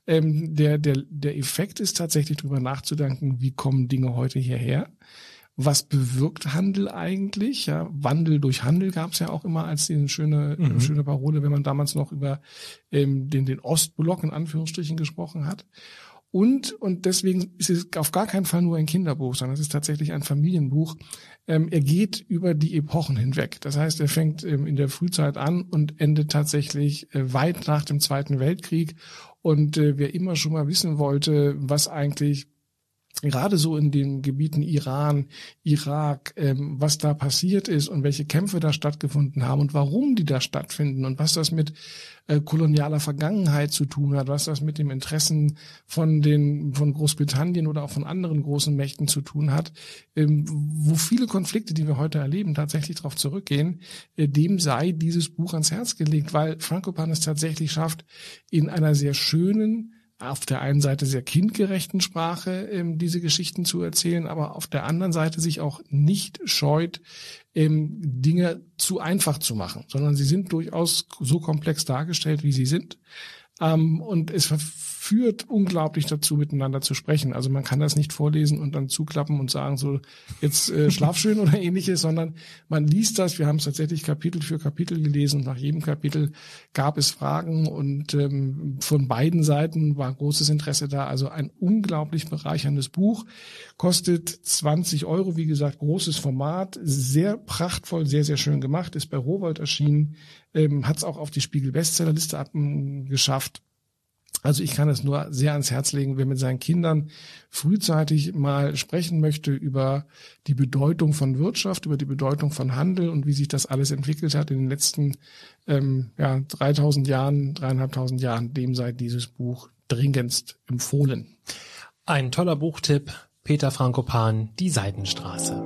der Effekt ist tatsächlich darüber nachzudenken, wie kommen Dinge heute hierher? Was bewirkt Handel eigentlich? Ja, Wandel durch Handel gab es ja auch immer als eine schöne Parole, wenn man damals noch über den Ostblock in Anführungsstrichen gesprochen hat. Und deswegen ist es auf gar keinen Fall nur ein Kinderbuch, sondern es ist tatsächlich ein Familienbuch. Er geht über die Epochen hinweg. Das heißt, er fängt in der Frühzeit an und endet tatsächlich weit nach dem Zweiten Weltkrieg. Und wer immer schon mal wissen wollte, was eigentlich gerade so in den Gebieten Iran, Irak, was da passiert ist und welche Kämpfe da stattgefunden haben und warum die da stattfinden und was das mit kolonialer Vergangenheit zu tun hat, was das mit dem Interessen von Großbritannien oder auch von anderen großen Mächten zu tun hat, wo viele Konflikte, die wir heute erleben, tatsächlich darauf zurückgehen, dem sei dieses Buch ans Herz gelegt, weil Frankopan es tatsächlich schafft, in einer sehr schönen, auf der einen Seite sehr kindgerechten Sprache diese Geschichten zu erzählen, aber auf der anderen Seite sich auch nicht scheut, Dinge zu einfach zu machen, sondern sie sind durchaus so komplex dargestellt, wie sie sind. Und es führt unglaublich dazu, miteinander zu sprechen. Also man kann das nicht vorlesen und dann zuklappen und sagen, so jetzt schlaf schön oder ähnliches, sondern man liest das. Wir haben es tatsächlich Kapitel für Kapitel gelesen und nach jedem Kapitel gab es Fragen und von beiden Seiten war großes Interesse da. Also ein unglaublich bereicherndes Buch, kostet 20 €, wie gesagt, großes Format, sehr prachtvoll, sehr, sehr schön gemacht, ist bei Rowohlt erschienen, hat es auch auf die Spiegel-Bestsellerliste geschafft. Also ich kann es nur sehr ans Herz legen, wer mit seinen Kindern frühzeitig mal sprechen möchte über die Bedeutung von Wirtschaft, über die Bedeutung von Handel und wie sich das alles entwickelt hat in den letzten 3.500 Jahren, dem sei dieses Buch dringendst empfohlen. Ein toller Buchtipp, Peter Frankopan, Die Seidenstraße.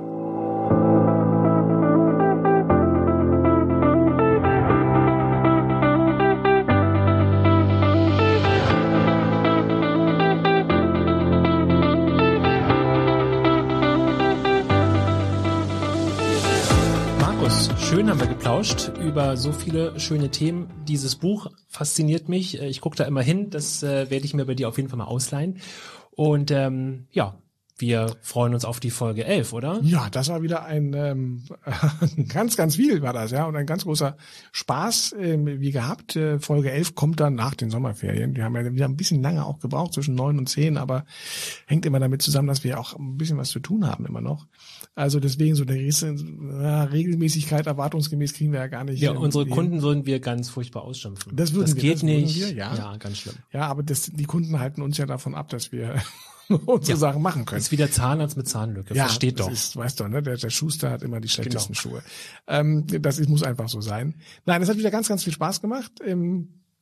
Schön haben wir geplauscht über so viele schöne Themen. Dieses Buch fasziniert mich. Ich gucke da immer hin. Das werde ich mir bei dir auf jeden Fall mal ausleihen. Und wir freuen uns auf die Folge 11, oder? Ja, das war wieder ein ganz, ganz viel war das, ja, und ein ganz großer Spaß wie gehabt. Folge 11 kommt dann nach den Sommerferien. Wir haben ja wieder ein bisschen lange auch gebraucht, zwischen 9 und 10, aber hängt immer damit zusammen, dass wir auch ein bisschen was zu tun haben immer noch. Also deswegen so eine Regelmäßigkeit, erwartungsgemäß kriegen wir ja gar nicht. Ja, unsere Kunden würden wir ganz furchtbar ausschimpfen. Das geht nicht. Ja, ganz schlimm. Ja, aber die Kunden halten uns ja davon ab, dass wir unsere Sachen machen können. Das ist wie der Zahnarzt mit Zahnlücke, versteht doch. Weißt du, ne? Der Schuster hat immer die schlechtesten Schuhe. Das muss einfach so sein. Nein, es hat wieder ganz, ganz viel Spaß gemacht.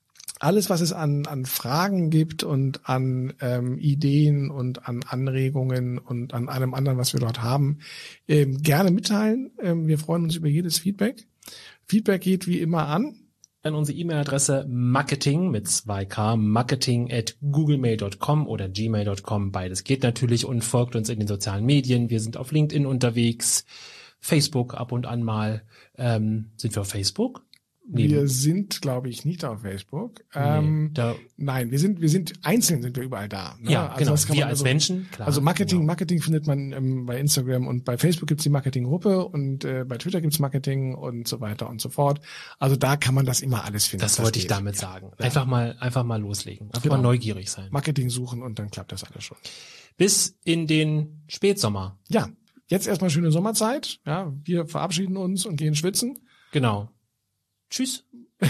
alles, was es an Fragen gibt und an Ideen und an Anregungen und an allem anderen, was wir dort haben, gerne mitteilen. Wir freuen uns über jedes Feedback. Feedback geht wie immer an unsere E-Mail-Adresse marketing mit 2k, marketing@googlemail.com oder gmail.com. Beides geht natürlich und folgt uns in den sozialen Medien. Wir sind auf LinkedIn unterwegs, Facebook ab und an mal. Sind wir auf Facebook? Wir sind, glaube ich, nicht auf Facebook. Nein, wir sind einzeln, sind wir überall da. Ne? Ja, also genau. Wir als Menschen, klar. Also Marketing findet man bei Instagram und bei Facebook gibt's die Marketinggruppe und bei Twitter gibt's Marketing und so weiter und so fort. Also da kann man das immer alles finden. Das wollte ich damit sagen. Ja. Einfach mal loslegen. Einfach mal neugierig sein. Marketing suchen und dann klappt das alles schon. Bis in den Spätsommer. Ja, jetzt erstmal schöne Sommerzeit. Ja, wir verabschieden uns und gehen schwitzen. Genau. Tschüss.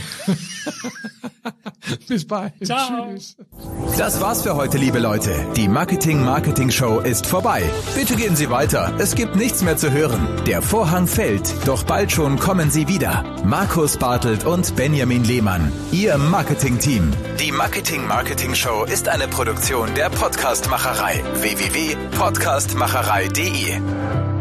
Bis bald. Ciao. Tschüss. Das war's für heute, liebe Leute. Die Marketing Show ist vorbei. Bitte gehen Sie weiter. Es gibt nichts mehr zu hören. Der Vorhang fällt, doch bald schon kommen Sie wieder. Markus Bartelt und Benjamin Lehmann, Ihr Marketing-Team. Die Marketing Show ist eine Produktion der Podcastmacherei. www.podcastmacherei.de